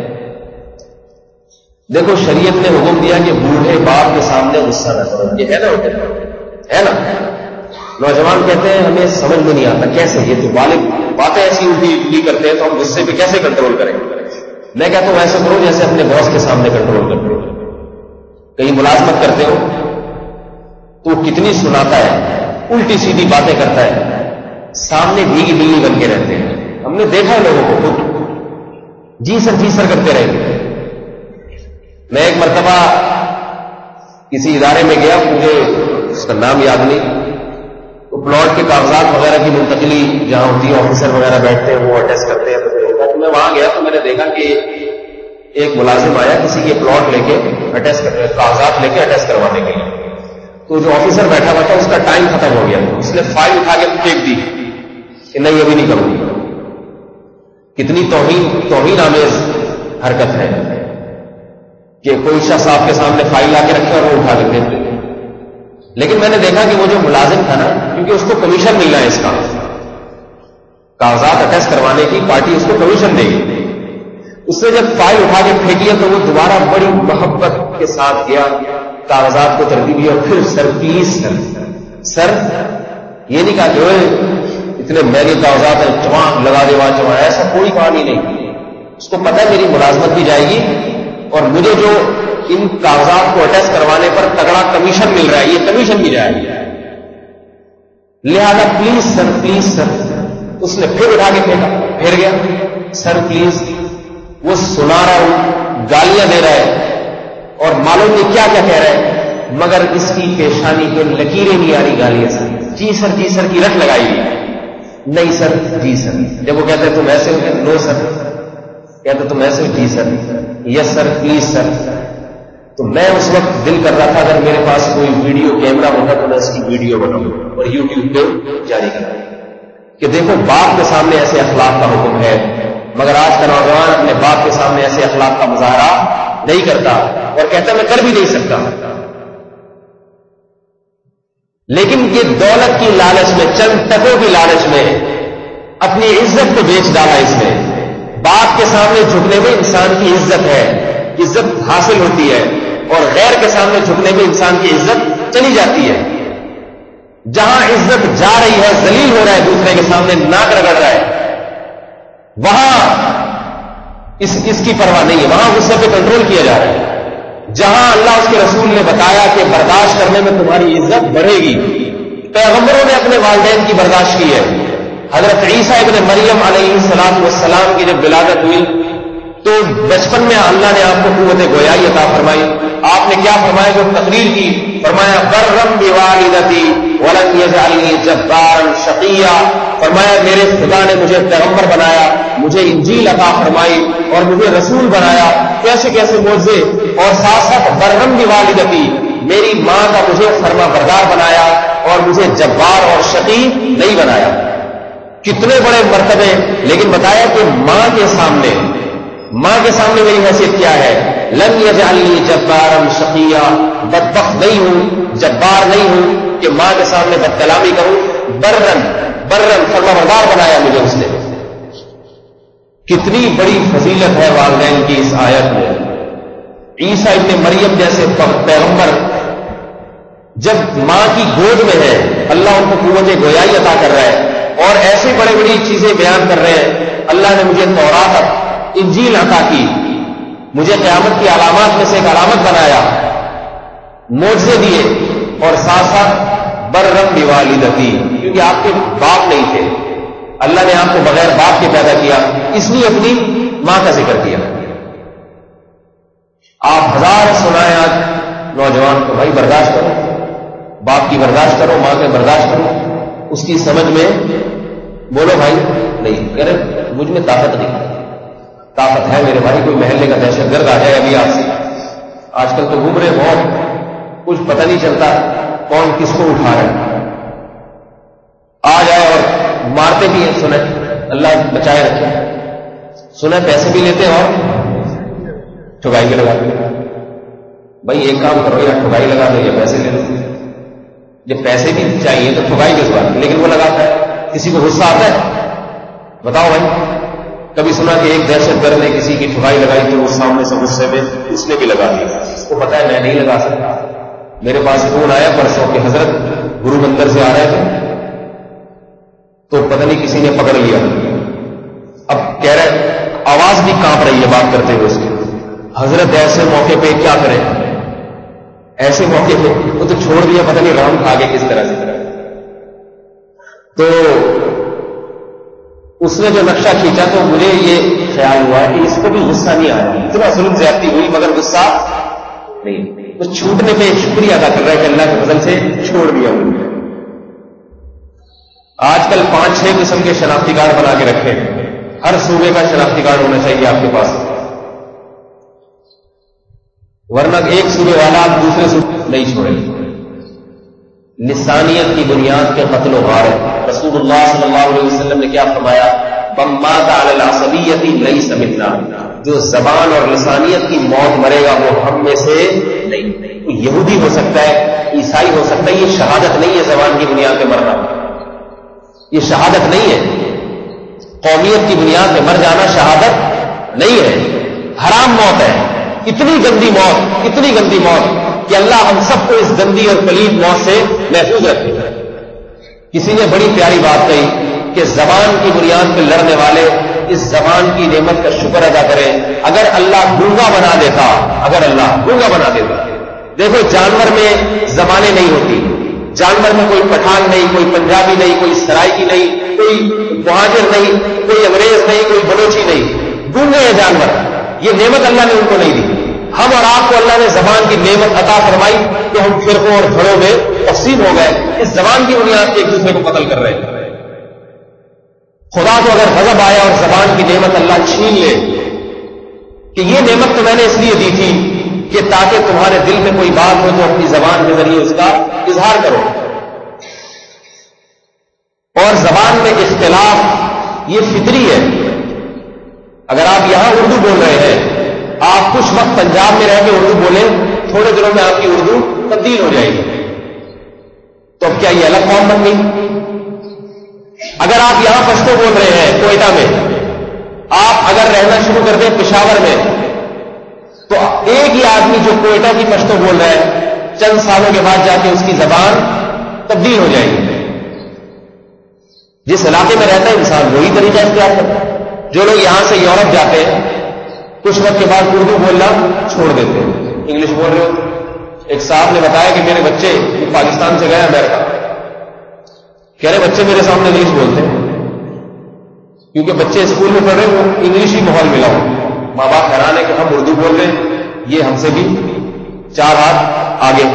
دیکھو شریعت نے حکم دیا کہ بوڑھے باپ کے سامنے غصہ نہ کرو. یہ ہے نا, ہے نا. نوجوان کہتے ہیں ہمیں سمجھ میں نہیں آتا کیسے, یہ تو والد باتیں ایسی الٹی کرتے ہیں تو ہم غصے پہ کیسے کنٹرول کریں. میں کہتا ہوں ایسے کرو جیسے اپنے باس کے سامنے کنٹرول کرتے ہو. کہیں ملازمت کرتے ہو تو کتنی سناتا ہے, الٹی سیدھی باتیں کرتا ہے, سامنے بھیگی بلی بن کے رہتے ہیں. ہم نے دیکھا ہے لوگوں کو خود جی سر کرتے رہتے. میں ایک مرتبہ کسی ادارے میں گیا, مجھے اس کا نام یاد نہیں, تو پلاٹ کے کاغذات وغیرہ کی منتقلی جہاں ہوتی ہے, آفیسر وغیرہ بیٹھتے ہیں وہ اٹیسٹ کرتے ہیں. تو میں وہاں گیا تو میں نے دیکھا کہ ایک ملازم آیا کسی کے پلاٹ لے کے کاغذات لے کے اٹیسٹ کروانے کے لیے. تو جو آفیسر بیٹھا ہوا تھا اس کا ٹائم ختم ہو گیا, اس نے فائل اٹھا کے پھینک دی کہ نہیں ابھی نہیں کروں گی. کتنی توہین آمیز حرکت ہے کہ کوئی شخص آپ کے سامنے فائل لا کے رکھے اور وہ اٹھا کے پھینک دے. لیکن میں نے دیکھا کہ وہ جو ملازم تھا نا, کیونکہ اس کو کمیشن مل رہا ہے اس کا, کاغذات اٹیسٹ کروانے کی پارٹی اس کو کمیشن دے گی. اس نے جب فائل اٹھا کے پھینکی تو وہ دوبارہ بڑی محبت کے ساتھ گیا, کاغذات کو ترتیب دیا, اور پھر سر پلیز سر یہ نہیں کہا جو اتنے میری کاغذات ہیں جمع لگا دے وہاں جمع, ایسا کوئی کام ہی نہیں. اس کو پتہ ہے میری ملازمت بھی جائے گی اور مجھے جو ان کاغذات کو اٹیسٹ کروانے پر تگڑا کمیشن مل رہا ہے یہ کمیشن بھی جائے گی, لہذا پلیز سر. اس نے پھر اٹھا کے پھینکا, پھر گیا سر پلیز. وہ سنا رہا ہوں, گالیاں دے رہا ہے, اور معلوم نہیں کیا کہہ رہا ہے. مگر اس کی پیشانی پہ لکیریں نہیں آ رہی گالیاں سے. جی سر کی رٹ لگائی. نہیں سر, جی سر. جب وہ کہتے تم ایسے ہو, نو سر. کہتے تم ایسے ہو, جی سر. یس سر, پلیز سر. تو میں اس وقت دل کر رہا تھا اگر میرے پاس کوئی ویڈیو کیمرہ ہوتا تو میں اس کی ویڈیو بناؤں اور یوٹیوب پہ جاری کراؤں کہ دیکھو باپ کے سامنے ایسے اخلاق کا حکم ہے, مگر آج کا نوجوان اپنے باپ کے سامنے ایسے اخلاق کا مظاہرہ نہیں کرتا اور کہتا میں کر بھی نہیں سکتا. لیکن یہ دولت کی لالچ میں, چند ٹکوں کی لالچ میں اپنی عزت کو بیچ ڈالا. اس میں باپ کے سامنے جھکنے میں انسان کی عزت ہے, عزت حاصل ہوتی ہے, اور غیر کے سامنے جھکنے میں انسان کی عزت چلی جاتی ہے. جہاں عزت جا رہی ہے, ذلیل ہو رہا ہے, دوسرے کے سامنے ناک رگڑ رہا ہے, وہاں اس کی پرواہ نہیں ہے, وہاں غصے پہ کنٹرول کیا جا رہا ہے. جہاں اللہ اس کے رسول نے بتایا کہ برداشت کرنے میں تمہاری عزت بڑھے گی, پیغمبروں نے اپنے والدین کی برداشت کی ہے. حضرت عیسیٰ ابن مریم علیہ السلام کی جب ولادت ہوئی تو بچپن میں اللہ نے آپ کو قوت گویائی عطا فرمائی. آپ نے کیا فرمایا, جو تقریر کی, فرمایا برم بوالدتی ولم یجعلنی جبارا شقیا. فرمایا میرے خدا نے مجھے پیغمبر بنایا, مجھے انجیل عطا فرمائی اور مجھے رسول بنایا. کیسے کیسے معجزے, اور ساتھ ساتھ برم بوالدتی, میری ماں کا مجھے فرما بردار بنایا اور مجھے جبار اور شقی نہیں بنایا. کتنے بڑے مرتبے, لیکن بتایا کہ ماں کے سامنے میری حیثیت کیا ہے. لن یجعلنی جبارا شقیا, بدبخت نہیں ہوں, جبار نہیں ہوں کہ ماں کے سامنے بد کلامی کروں. برن فرما بردار بنایا مجھے اس نے. کتنی بڑی فضیلت ہے والدین کی اس آیت میں. عیسیٰ ابن مریم جیسے پیغمبر جب ماں کی گود میں ہے, اللہ ان کو قوت گویائی عطا کر رہا ہے اور ایسی بڑی بڑی چیزیں بیان کر رہے ہیں. اللہ نے مجھے تورات انجیل عطا کی, مجھے قیامت کی علامات میں سے ایک علامت بنایا, معجزے دیے, اور ساتھ ساتھ برم بوالدتی, کیونکہ آپ کے باپ نہیں تھے, اللہ نے آپ کو بغیر باپ کے پیدا کیا, اس لیے اپنی ماں کا ذکر کیا. آپ ہزار سنائیں آج نوجوان کو, بھائی برداشت کرو, باپ کی برداشت کرو, ماں کی برداشت کرو. اس کی سمجھ میں بولو بھائی نہیں, کہہ رہے مجھ میں طاقت نہیں. طاقت ہے میرے بھائی, کوئی محلے کا دہشت گرد آ جائے ابھی آپ سے, آج کل تو گھوم رہے بہت, کچھ پتہ نہیں چلتا کون کس کو اٹھا رہا ہے, آ جائے اور مارتے بھی ہیں. سنیں, اللہ بچائے رکھے, سنیں پیسے بھی لیتے ہیں اور ٹھگائی بھی لگاتے ہیں. بھائی ایک کام کرو, یا ٹھگائی لگا دو یا پیسے لے لو. جب پیسے بھی چاہیے تو ٹھگائی کس بات, لیکن وہ لگاتا ہے. کسی کو غصہ آتا ہے, بتاؤ بھائی, کبھی سنا کہ ایک دہشت گرد نے کسی کی ٹھگائی لگائی تو وہ سامنے سے غصے میں اس نے بھی لگا دیا. اس کو پتا ہے میں نہیں لگا سکتا. میرے پاس فون آیا پرسوں کہ حضرت گرو مندر سے آ رہے تھے تو پتہ نہیں کسی نے پکڑ لیا. اب کہہ رہے آواز بھی کانپ رہی ہے بات کرتے ہوئے اس کی. حضرت ایسے موقع پہ کیا کریں, ایسے موقع پہ وہ تو چھوڑ دیا, پتہ نہیں راؤنڈ کھا گئے کس طرح سے. تو اس نے جو نقشہ کھینچا تو مجھے یہ خیال ہوا کہ اس کو بھی غصہ نہیں آیا. اتنا ظلم زیادتی ہوئی مگر غصہ نہیں. وہ چھوٹنے پہ شکریہ ادا کر رہا ہے کہ اللہ کے فضل سے چھوڑ دیا. آج کل 5-6 قسم کے شناختی کارڈ بنا کے رکھے, ہر صوبے کا شناختی کارڈ ہونا چاہیے آپ کے پاس, ورنہ ایک صوبے والا آپ دوسرے صوبے نہیں چھوڑیں. لسانیت کی بنیاد کے قتل و غارت. رسول اللہ صلی اللہ علیہ وسلم نے کیا فرمایا, من مات علی العصبیۃ لیس منا, جو زبان اور لسانیت کی موت مرے گا وہ ہم میں سے نہیں. یہودی ہو سکتا ہے, عیسائی ہو سکتا ہے, یہ شہادت نہیں ہے زبان کی بنیاد پہ مرنا, یہ شہادت نہیں ہے. قومیت کی بنیاد پہ مر جانا شہادت نہیں ہے, حرام موت ہے. اتنی گندی موت, اتنی گندی موت کہ اللہ ہم سب کو اس گندی اور پلید موت سے محفوظ رکھے. کسی نے بڑی پیاری بات کہی کہ زبان کی بنیاد پہ لڑنے والے اس زبان کی نعمت کا شکر ادا کریں. اگر اللہ گونگا بنا دیتا, اگر اللہ گونگا بنا دیتا. دیکھو جانور میں زبانیں نہیں ہوتی, جانور میں کوئی پٹھان نہیں, کوئی پنجابی نہیں, کوئی سرائکی نہیں, کوئی مہاجر نہیں, کوئی انگریز نہیں, کوئی بلوچی نہیں, گونگے ہیں جانور. یہ نعمت اللہ نے ان کو نہیں دی. ہم اور آپ کو اللہ نے زبان کی نعمت عطا فرمائی کہ ہم فرقوں اور دھڑوں میں تقسیم ہو گئے، اس زبان کی بنیاد پہ ایک دوسرے کو قتل کر رہے ہیں۔ خدا کو اگر غضب آیا اور زبان کی نعمت اللہ چھین لے کہ یہ نعمت تو میں نے اس لیے دی تھی کہ تاکہ تمہارے دل میں کوئی بات ہو تو اپنی زبان کے ذریعے اس کا اظہار کرو، اور زبان میں اختلاف یہ فطری ہے۔ اگر آپ یہاں اردو بول رہے ہیں، آپ کچھ وقت پنجاب میں رہ کے اردو بولیں، تھوڑے دنوں میں آپ کی اردو تبدیل ہو جائے گی، تو اب کیا یہ الگ قوم بن گئی؟ اگر آپ یہاں پشتو بول رہے ہیں کوئٹہ میں، آپ اگر رہنا شروع کر دیں پشاور میں، تو ایک ہی آدمی جو کوئٹہ کی پشتو بول رہا ہے چند سالوں کے بعد جا کے اس کی زبان تبدیل ہو جائے گی۔ جس علاقے میں رہتا ہے انسان وہی طریقہ اختیار کرتا ہے۔ جو لوگ یہاں سے یورپ جاتے ہیں کچھ وقت کے بعد اردو بولنا چھوڑ دیتے ہیں، انگلش بول رہے ہوتے۔ ایک صاحب نے بتایا کہ میرے بچے پاکستان سے گئے امریکہ، کہہ رہے بچے میرے سامنے انگلش بولتے ہیں کیونکہ بچے اسکول میں پڑھ رہے ہیں، وہ انگلش ہی ماحول ملا ہو۔ ماں باپ حیران ہے کہ ہم اردو بول رہے ہیں، یہ ہم سے بھی 4 ہاتھ آگے۔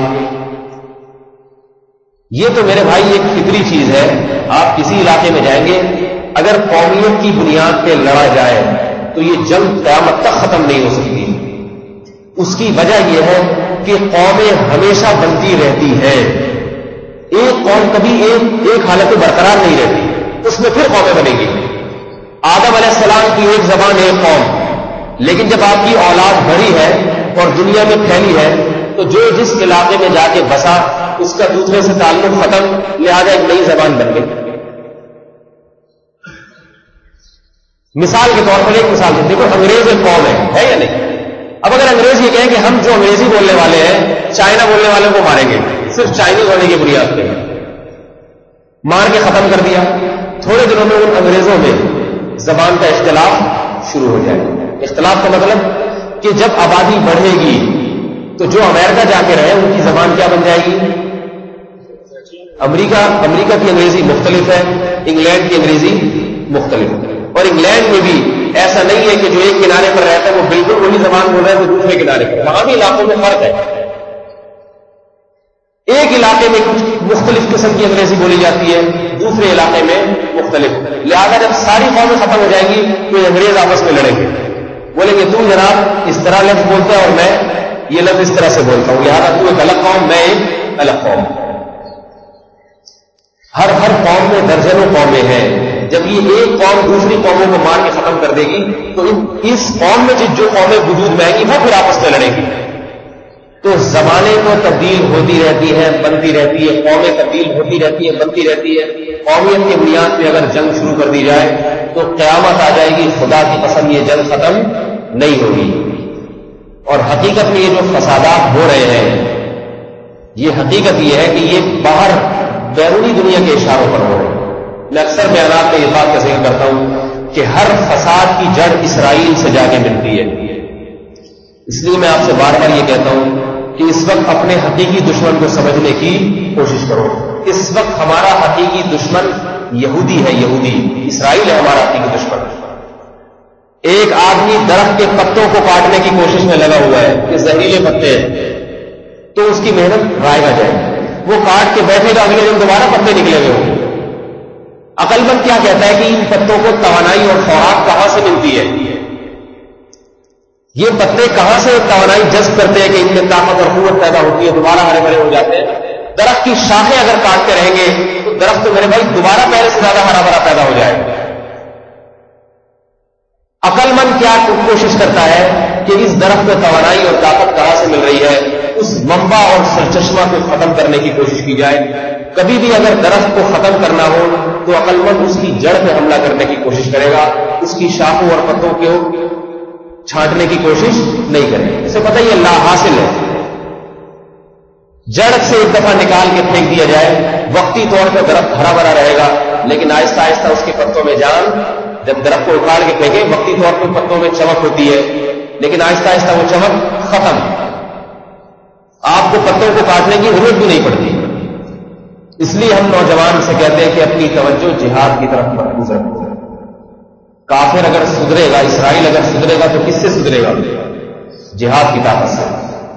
یہ تو میرے بھائی ایک فطری چیز ہے۔ آپ کسی علاقے میں جائیں گے، اگر قومیت کی بنیاد پہ لڑا جائے تو یہ جنگ قیامت تک ختم نہیں ہو سکتی۔ اس کی وجہ یہ ہے کہ قومیں ہمیشہ بنتی رہتی ہیں، ایک قوم کبھی ایک حالت میں برقرار نہیں رہتی، اس میں پھر قومیں بنے گی۔ آدم علیہ السلام کی ایک زبان ایک قوم، لیکن جب آپ کی اولاد بڑی ہے اور دنیا میں پھیلی ہے تو جو جس علاقے میں جا کے بسا اس کا دوسرے سے تعلق ختم، لہذا ایک نئی زبان بن گئی۔ مثال کے طور پر ایک مثال دیکھو، انگریز ایک قوم ہے یا نہیں؟ اب اگر انگریز یہ کہیں کہ ہم جو انگریزی بولنے والے ہیں چائنا بولنے والوں کو ماریں گے، صرف چائنیز ہونے کی بنیاد پہ مار کے ختم کر دیا، تھوڑے دنوں میں ان انگریزوں میں زبان کا اختلاف شروع ہو جائے گا۔ اختلاف کا مطلب کہ جب آبادی بڑھے گی تو جو امریکہ جا کے رہے ان کی زبان کیا بن جائے گی؟ امریکہ کی انگریزی مختلف ہے، انگلینڈ کی انگریزی مختلف ہے، اور انگلینڈ میں بھی ایسا نہیں ہے کہ جو ایک کنارے پر رہتا ہے وہ بالکل وہی زبان بول رہا ہے تو دوسرے کنارے پر، وہاں بھی علاقوں میں فرق ہے۔ ایک علاقے میں کچھ مختلف قسم کی انگریزی بولی جاتی ہے، دوسرے علاقے میں مختلف، لہذا جب ساری قومیں ختم ہو جائیں گی تو انگریز آپس میں لڑیں گے، بولیں گے تم جناب اس طرح لفظ بولتا ہے اور میں یہ لفظ اس طرح سے بولتا ہوں، لہذا تو ایک الگ قوم، میں ایک الگ قوم۔ ہر قوم میں درجنوں قومیں ہیں، جب یہ ایک قوم دوسری قوموں کو مار کے ختم کر دے گی تو اس قوم میں جو قومیں وجود میں آئیں گی وہ پھر آپس میں لڑیں گی۔ تو زمانے کو تبدیل ہوتی رہتی ہے، بنتی رہتی ہے، قومیں تبدیل ہوتی رہتی ہے، بنتی رہتی ہے۔ قومیت کی بنیاد پہ اگر جنگ شروع کر دی جائے تو قیامت آ جائے گی، خدا کی قسم یہ جنگ ختم نہیں ہوگی۔ اور حقیقت میں یہ جو فسادات ہو رہے ہیں، یہ حقیقت یہ ہے کہ یہ باہر بیرونی دنیا کے اشاروں پر ہو رہے ہیں۔ میں اکثر بیانات میں یہ بات کا ذکر کرتا ہوں کہ ہر فساد کی جڑ اسرائیل سے جا کے ملتی ہے۔ اس لیے میں آپ سے بار بار یہ کہتا ہوں کہ اس وقت اپنے حقیقی دشمن کو سمجھنے کی کوشش کرو۔ اس وقت ہمارا حقیقی دشمن یہودی ہے، یہودی اسرائیل ہے ہمارا حقیقی دشمن۔ ایک آدمی درخت کے پتوں کو کاٹنے کی کوشش میں لگا ہوا ہے کہ زہریلے پتے ہیں تو اس کی محنت رائے گا جائے، وہ کاٹ کے بیٹھے گا، اگلے دن دوبارہ پتے نکلے ہوئے ہوں گے۔ عقل مند کیا کہتا ہے کہ ان پتوں کو توانائی اور خوراک کہاں سے ملتی ہے؟ یہ پتے کہاں سے توانائی جذب کرتے ہیں کہ ان میں طاقت اور قوت پیدا ہوتی ہے، دوبارہ ہرے بھرے ہو جاتے ہیں؟ درخت کی شاخیں اگر کاٹتے رہیں گے تو درخت تو میرے بھائی دوبارہ پہلے سے زیادہ ہرا بھرا پیدا ہو جائے گا۔ عقل مند کیا کوشش کرتا ہے کہ اس درخت کو توانائی اور طاقت کہاں سے مل رہی ہے، اس منبع اور سرچشمہ کو ختم کرنے کی کوشش کی جائے۔ کبھی بھی اگر درخت کو ختم کرنا ہو تو عقل مند اس کی جڑ پہ حملہ کرنے کی کوشش کرے گا، اس کی شاخوں اور پتوں کو چھانٹنے کی کوشش نہیں کرے گا۔ اسے پتہ یہ لا حاصل ہے۔ جڑ سے ایک دفعہ نکال کے پھینک دیا جائے، وقتی طور پہ درخت ہرا بھرا رہے گا، لیکن آہستہ آہستہ اس کے پتوں میں جان، جب درخت کو اکھاڑ کے پھینکے وقتی طور پہ پتوں میں چمک ہوتی ہے، لیکن آہستہ آہستہ وہ چمک ختم، آپ کو پتوں کو کاٹنے کی ضرورت بھی نہیں پڑتی۔ اس لیے ہم نوجوان سے کہتے ہیں کہ اپنی توجہ جہاد کی طرف مرکوز رکھو۔ کافر اگر سدھرے گا، اسرائیل اگر سدھرے گا تو کس سے سدھرے گا؟ جہاد کی طاقت سے.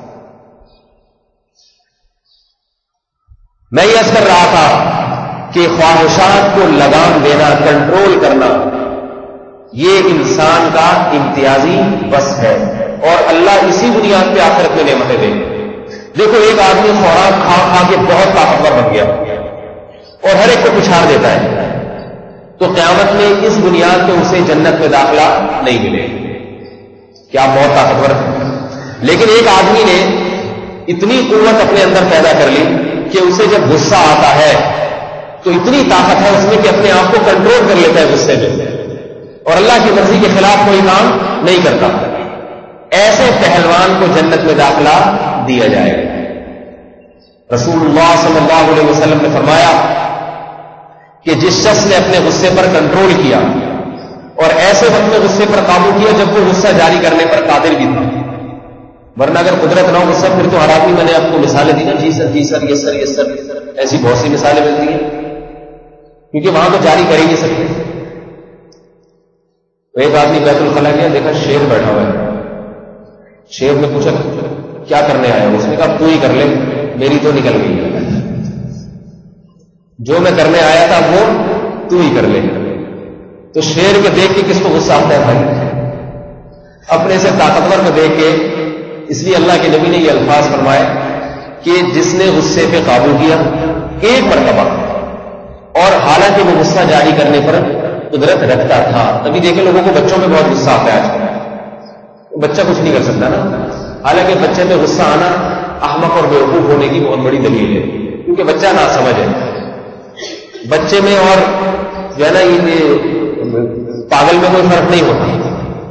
میں یہ عرض کر رہا تھا کہ خواہشات کو لگام دینا، کنٹرول کرنا، یہ انسان کا امتیازی بس ہے، اور اللہ اسی بنیاد پہ آخرت میں نعمتیں دے. دیکھو ایک آدمی خوراک کھا کھا کے بہت طاقتور بن گیا اور ہر ایک کو پچھاڑ دیتا ہے، تو قیامت میں اس بنیاد پہ اسے جنت میں داخلہ نہیں ملے. کیا بہت طاقتور ہے، لیکن ایک آدمی نے اتنی قوت اپنے اندر پیدا کر لی کہ اسے جب غصہ آتا ہے تو اتنی طاقت ہے اس میں کہ اپنے آپ کو کنٹرول کر لیتا ہے غصے میں، اور اللہ کی مرضی کے خلاف کوئی کام نہیں کرتا. ایسے پہلوان کو جنت میں داخلہ دیا جائے گا. رسول اللہ صلی اللہ علیہ وسلم نے فرمایا کہ جس شخص نے اپنے غصے پر کنٹرول کیا اور ایسے وقت میں غصے پر قابو کیا جب وہ غصہ جاری کرنے پر قادر بھی تھا، ورنہ اگر قدرت نہ ہو غصہ پھر تو ہر آدمی، میں نے آپ کو مثالیں دی نا، جی سر جی سر یس سر یس سر، ایسی بہت سی مثالیں ملتی ہیں، کیونکہ وہاں تو جاری کر ہی نہیں سکتے. ایک آدمی بیت الخلا گیا، دیکھا شیر بیٹھا ہوا ہے. شیر نے پوچھا کیا کرنے آیا؟ اس نے کہا تو ہی کر لے، میری تو نکل گئی، جو میں کرنے آیا تھا وہ تو ہی کر لے. تو شیر کے دیکھ کے کس کو غصہ آتا ہے بھائی؟ اپنے سے طاقتور کو دیکھ کے. اس لیے اللہ کے نبی نے یہ الفاظ فرمائے کہ جس نے غصے پہ قابو کیا ایک مرتبہ، اور حالانکہ وہ غصہ جاری کرنے پر قدرت رکھتا تھا. تبھی دیکھیں لوگوں کو بچوں میں بہت غصہ آتا ہے آج کل، بچہ کچھ نہیں کر سکتا نا. حالانکہ بچے میں غصہ آنا احمق اور بیوقوف ہونے کی بہت بڑی دلیل ہے، کیونکہ بچہ ناسمجھ ہے. بچے میں اور جو ہے نا یہ پاگل میں کوئی فرق نہیں ہوتا.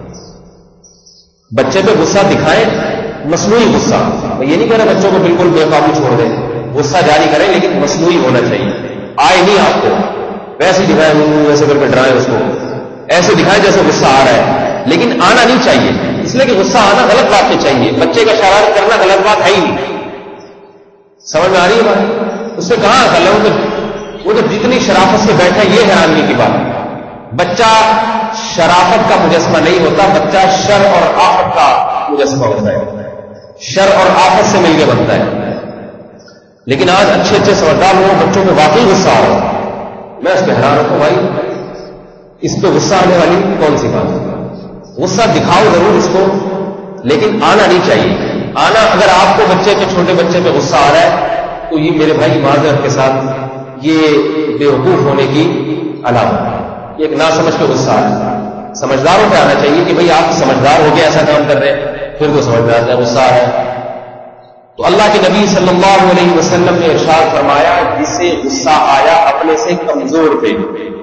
بچے پہ غصہ دکھائیں، مصنوعی غصہ. میں یہ نہیں کہہ رہا بچوں کو بالکل بے قابو چھوڑ دیں، غصہ جاری کریں لیکن مصنوعی ہونا چاہیے. آئے نہیں آپ کو ویسے دکھائیں، ویسے کر کے ڈرائیں اس کو، ایسے دکھائیں جیسے غصہ آ رہا ہے، لیکن آنا نہیں چاہیے. اس لیے کہ غصہ آنا غلط بات نہیں چاہیے. بچے کا شرارت کرنا غلط بات ہے ہی نہیں. سمجھ میں آ رہی ہے بات؟ اس سے کہاں عقل ہے؟ وہ تو جتنی شرافت سے بیٹھا یہ حیرانگی کی بات ہے. بچہ شرافت کا مجسمہ نہیں ہوتا، بچہ شر اور آفت کا مجسمہ ہوتا ہے، شر اور آفت سے مل کے بنتا ہے. لیکن آج اچھے اچھے سمجھدار لوگوں بچوں کو واقعی غصہ آ رہا ہے. میں اس پہ حیران ہوتا ہوں بھائی، اس پہ غصہ آنے والی کون سی بات ہے؟ غصہ دکھاؤ ضرور اس کو، لیکن آنا نہیں چاہیے. آنا، اگر آپ کو بچے پہ، چھوٹے بچے پہ غصہ آ رہا ہے تو یہ میرے بھائی معذرت کے ساتھ یہ بیوقوف ہونے کی علامت ہے. یہ ایک ناسمجھ کے غصہ ہے. سمجھداروں پہ آنا چاہیے کہ بھائی آپ سمجھدار ہو کے ایسا کام کر رہے ہیں، پھر تو سمجھ میں آتا ہے غصہ آ رہا ہے. تو اللہ کے نبی صلی اللہ علیہ وسلم نے ارشاد فرمایا جسے غصہ آیا اپنے سے کمزور پہ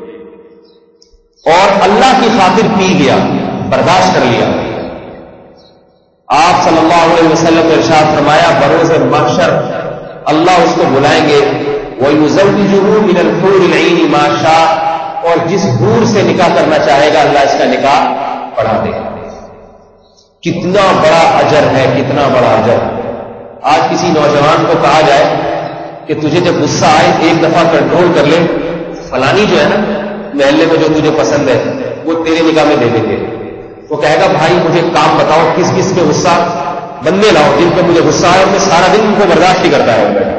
اور اللہ کی خاطر پی گیا، برداشت کر لیا، آپ صلی اللہ علیہ وسلم نے ارشاد فرمایا بروز محشر اللہ اس کو بلائیں گے، وَيُزَوِّجُهُ مِنَ الْحُورِ الْعِينِ مَا شَاءَ، اور جس حور سے نکاح کرنا چاہے گا اللہ اس کا نکاح پڑھا دے گا. کتنا بڑا اجر ہے، کتنا بڑا اجر. آج کسی نوجوان کو کہا جائے کہ تجھے جب غصہ آئے ایک دفعہ کنٹرول کر لے، فلانی جو ہے نا محلے میں جو تجھے پسند ہے وہ تیرے نکاح میں دے دیں گے. وہ کہے گا بھائی مجھے کام بتاؤ کس کس پہ غصہ، بندے لاؤ جن پہ مجھے غصہ آئے، میں سارا دن ان کو برداشت ہی کرتا ہے.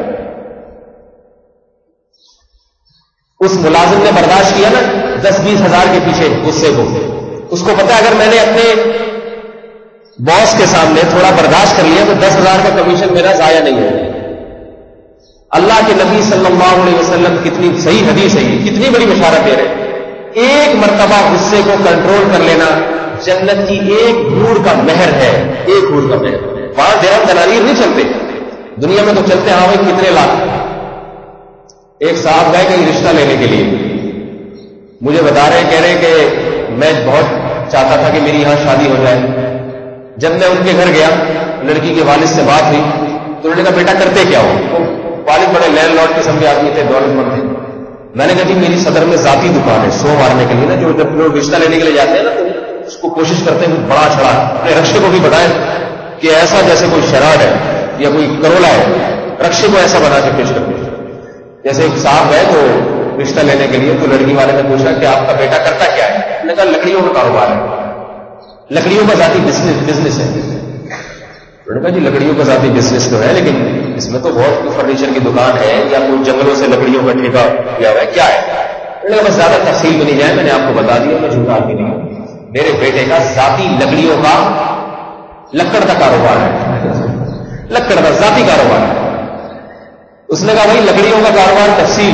اس ملازم نے برداشت کیا نا 10-20 ہزار کے پیچھے غصے کو، اس کو پتا اگر میں نے اپنے باس کے سامنے تھوڑا برداشت کر لیا تو 10,000 کا کمیشن میرا ضائع نہیں ہوگا. اللہ کے نبی صلی اللہ علیہ وسلم کتنی صحیح حدیث ہے، کتنی بڑی بشارت دے رہے ہیں. ایک مرتبہ غصے کو کنٹرول کر لینا جنت کی ایک حور کا مہر ہے، ایک حور کا مہر. وہاں درہم دنانیر نہیں چلتے، دنیا میں تو چلتے ہاں بھائی کتنے لاکھ. ایک صاحب گئے کہیں رشتہ لینے کے لیے، مجھے بتا رہے کہہ رہے کہ میں بہت چاہتا تھا کہ میری یہاں شادی ہو جائے. جب میں ان کے گھر گیا لڑکی کے والد سے بات ہوئی تو انہوں نے کہا بیٹا کرتے کیا ہو؟ والد بڑے لینڈ لارڈ قسم کے آدمی تھے، دولت مند تھے. میں نے کہا جی میری صدر میں ذاتی دکان ہے، سو مارنے کے لیے نا، جو جب لوگ رشتہ لینے کے لیے جاتے ہیں نا تو اس کو کوشش کرتے ہیں بڑا چھڑا اپنے رکشے کو بھی بتائیں کہ ایسا جیسے کوئی شرار ہے یا کوئی کرولا ہے، رکشے کو ایسا بنا کے پیش کرتے. جیسے ایک صاحب ہے تو رشتہ لینے کے لیے تو لڑکی والے نے پوچھا کہ آپ کا بیٹا کرتا کیا ہے؟ میں نے کہا لکڑیوں کا کاروبار ہے، لکڑیوں کا ذاتی بزنس ہے. انہوں نے کہا جی لکڑیوں کا ذاتی بزنس تو ہے لیکن اس میں تو بہت فرنیچر کی دکان ہے یا کوئی جنگلوں سے لکڑیوں کا ٹھیکا کیا ہوا ہے کیا ہے؟ انہوں نے کہا بس زیادہ تفصیل میں نہیں جائے، میں نے آپ کو بتا دیا، میں جھوٹا آدمی نہیں ہوں، میرے بیٹے کا ذاتی لکڑیوں کا لکڑ کا کاروبار ہے، لکڑ کا ذاتی کاروبار ہے۔ اس نے کہا بھائی لکڑیوں کا کاروبار تفصیل،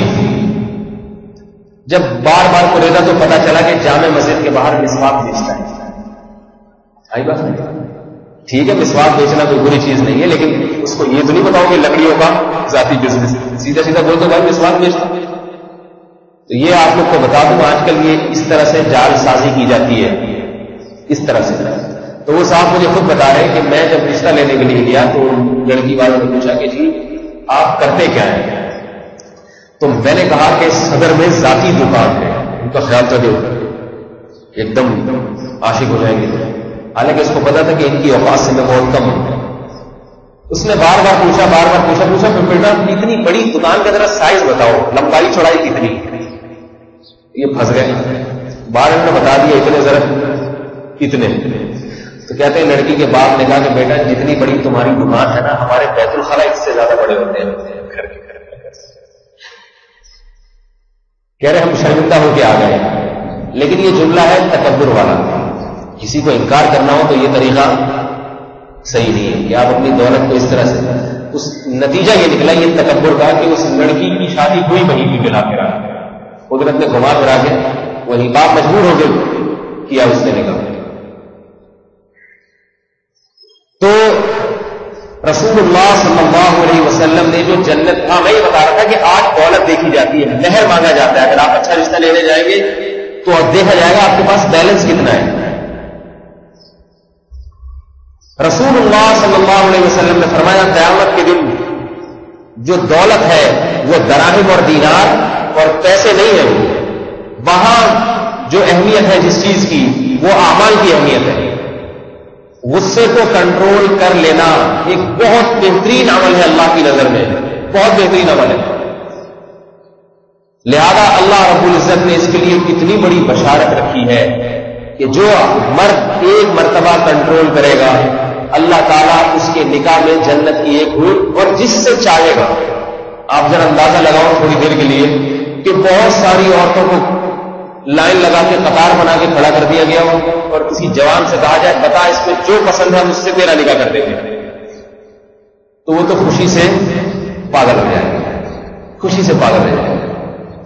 جب بار بار قریدا تو پتا چلا کہ جامع مسجد کے باہر مسواک بیچتا ہے۔ آئی بات نہیں، ٹھیک ہے مسواک بیچنا کوئی بری چیز نہیں ہے، لیکن اس کو یہ تو نہیں بتاؤ کہ لکڑیوں کا ذاتی بزنس، سیدھا سیدھا بول دو بھائی مسواک بیچتا۔ تو یہ آپ لوگ کو بتا دوں آج کل یہ اس طرح سے جال سازی کی جاتی ہے، اس طرح سے۔ تو وہ صاحب مجھے خود بتا رہے کہ میں جب رشتہ لینے کے لیے گیا تو لڑکی والوں نے پوچھا کہ جی آپ کرتے کیا ہیں؟ تو میں نے کہا کہ صدر میں ذاتی دکان ہے۔ ان کا خیال تھا کہ ایک دم عاشق ہو جائیں گے، حالانکہ اس کو پتا تھا کہ ان کی اوقات سے میں بہت کم ہوں۔ اس نے بار بار پوچھا پھر بیٹا اتنی بڑی دکان کا ذرا سائز بتاؤ، لمبائی چوڑائی کتنی؟ یہ پھنس گئے، بار انہوں نے بتا دیا اتنے ذرا اتنے۔ تو کہتے ہیں لڑکی کے باپ نے کہا کہ بیٹا جتنی بڑی تمہاری دکان ہے نا ہمارے بیت الخلا اس سے زیادہ بڑے ہوتے ہیں گھر کے۔ کہہ رہے ہم شرمندہ ہو کے آ گئے، لیکن یہ جملہ ہے تکبر والا۔ کسی کو انکار کرنا ہو تو یہ طریقہ صحیح نہیں ہے کہ آپ اپنی دولت کو اس طرح سے، اس نتیجہ یہ نکلا یہ تکبر کا کہ اس لڑکی کی شادی ہوئی وہیں بھی ملا کے رہا، قدرت نے گھما پھرا کے وہی باپ مجبور ہو گئے کیا اس نے نکاح۔ تو رسول اللہ صلی اللہ علیہ وسلم نے جو جنت، ہاں میں یہ بتا رہا تھا کہ آج دولت دیکھی جاتی ہے، مہر مانگا جاتا ہے۔ اگر آپ اچھا رشتہ لینے جائیں گے تو دیکھا جائے گا آپ کے پاس بیلنس کتنا ہے۔ رسول اللہ صلی اللہ علیہ وسلم نے فرمایا قیامت کے دن جو دولت ہے وہ دراہم اور دینار اور پیسے نہیں ہے، وہاں جو اہمیت ہے جس چیز کی وہ اعمال کی اہمیت ہے۔ غصے کو کنٹرول کر لینا ایک بہت بہترین عمل ہے اللہ کی نظر میں، بہت بہترین عمل ہے۔ لہذا اللہ رب العزت نے اس کے لیے کتنی بڑی بشارت رکھی ہے کہ جو مرد ایک مرتبہ کنٹرول کرے گا اللہ تعالیٰ اس کے نکاح میں جنت کی ایک حور، اور جس سے چاہے گا۔ آپ ذرا اندازہ لگاؤ تھوڑی دیر کے لیے کہ بہت ساری عورتوں کو لائن لگا کے قطار بنا کے کھڑا کر دیا گیا ہو اور کسی جوان سے کہا جائے بتا اس میں جو پسند ہے مجھ سے تیرا نکاح کر دیں گے، تو وہ تو خوشی سے پاگل ہو جائے گا، خوشی سے پاگل ہو جائے گا۔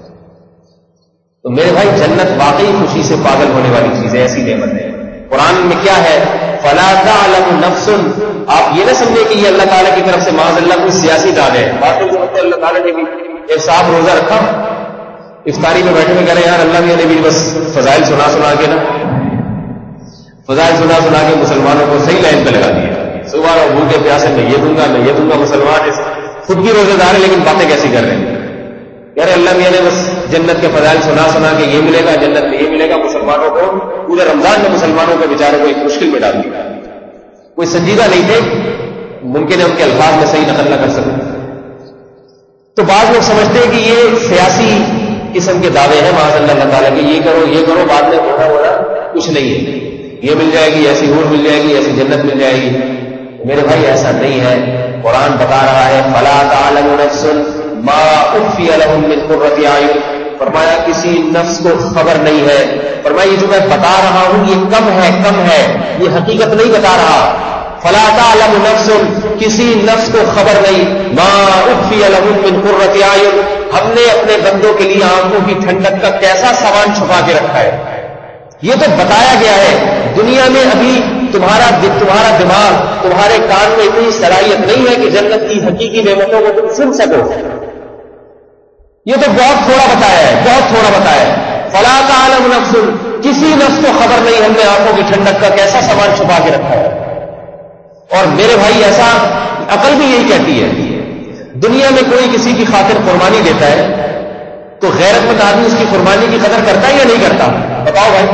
تو میرے بھائی جنت واقعی خوشی سے پاگل ہونے والی چیز ہے، ایسی نعمت ہے۔ قرآن میں کیا ہے؟ فلا تعلم نفس، آپ یہ نہ سمجھے کہ یہ اللہ تعالیٰ کی طرف سے معاذ اللہ کوئی سیاسی داد ہے، باتوں کو اللہ تعالیٰ نے بھی ایک صاحب روزہ رکھا، افطاری میں بیٹھے ہوئے کہہ رہے یار اللہ نے بھی بس فضائل سنا کے نا فضائل سنا کے مسلمانوں کو صحیح لائن پہ لگا دیا، صبح اور بھوکے پیاسے میں یہ دوں گا، مسلمان خود بھی روزے دار ہے لیکن باتیں کیسی کر رہے ہیں؟ یار اللہ میاں نے بس جنت کے فضائل سنا کے یہ ملے گا، جنت میں یہ ملے گا، مسلمانوں کو پورے رمضان میں مسلمانوں کے بیچارے کو ایک مشکل میں ڈال دیا۔ کوئی سنجیدہ نہیں تھے، ممکن ہے ان کے الفاظ میں صحیح نقل نہ کر سکیں۔ تو بعض لوگ سمجھتے ہیں کہ یہ سیاسی قسم کے دعوے ہیں معاذ اللہ تعالیٰ کے، یہ کرو بعد میں ہونا کچھ نہیں ہے، یہ مل جائے گی، ایسی حور مل جائے گی، ایسی جنت مل جائے گی۔ میرے بھائی ایسا نہیں ہے، قرآن بتا رہا ہے فلا تعلم نفس ما اخفی لهم من قرۃ اعین، فرمایا کسی نفس کو خبر نہیں ہے، فرمایا یہ جو میں بتا رہا ہوں یہ کم ہے، یہ حقیقت نہیں بتا رہا۔ فلا تعلم نفس، کسی نفس کو خبر نہیں، ما اخفی لهم من قرۃ اعین، ہم نے اپنے بندوں کے لیے آنکھوں کی ٹھنڈک کا کیسا سامان چھپا کے رکھا ہے، یہ تو بتایا گیا ہے۔ دنیا میں ابھی تمہارا دماغ، تمہارے کان میں اتنی صلاحیت نہیں ہے کہ جنت کی حقیقی نعمتوں کو تم سن سکو، یہ تو بہت تھوڑا بتایا ہے۔ فلا تعلم نفس، کسی نفس کو خبر نہیں ہم نے آنکھوں کی ٹھنڈک کا کیسا سامان چھپا کے رکھا ہے۔ اور میرے بھائی ایسا عقل بھی یہی کہتی ہے، دنیا میں کوئی کسی کی خاطر قربانی دیتا ہے تو غیرت مند آدمی اس کی قربانی کی قدر کرتا ہے یا نہیں کرتا؟ بتاؤ بھائی،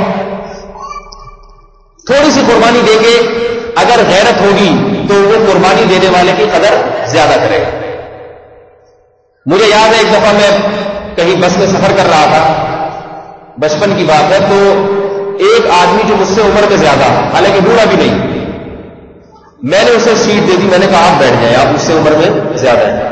تھوڑی سی قربانی دے کے اگر غیرت ہوگی تو وہ قربانی دینے والے کی قدر زیادہ کرے گا۔ مجھے یاد ہے ایک دفعہ میں کہیں بس میں سفر کر رہا تھا، بچپن کی بات ہے، تو ایک آدمی جو مجھ سے عمر میں زیادہ، حالانکہ بوڑھا بھی نہیں، میں نے اسے سیٹ دے دی، میں نے کہا آپ بیٹھ جائیں، آپ مجھ سے عمر میں زیادہ ہیں.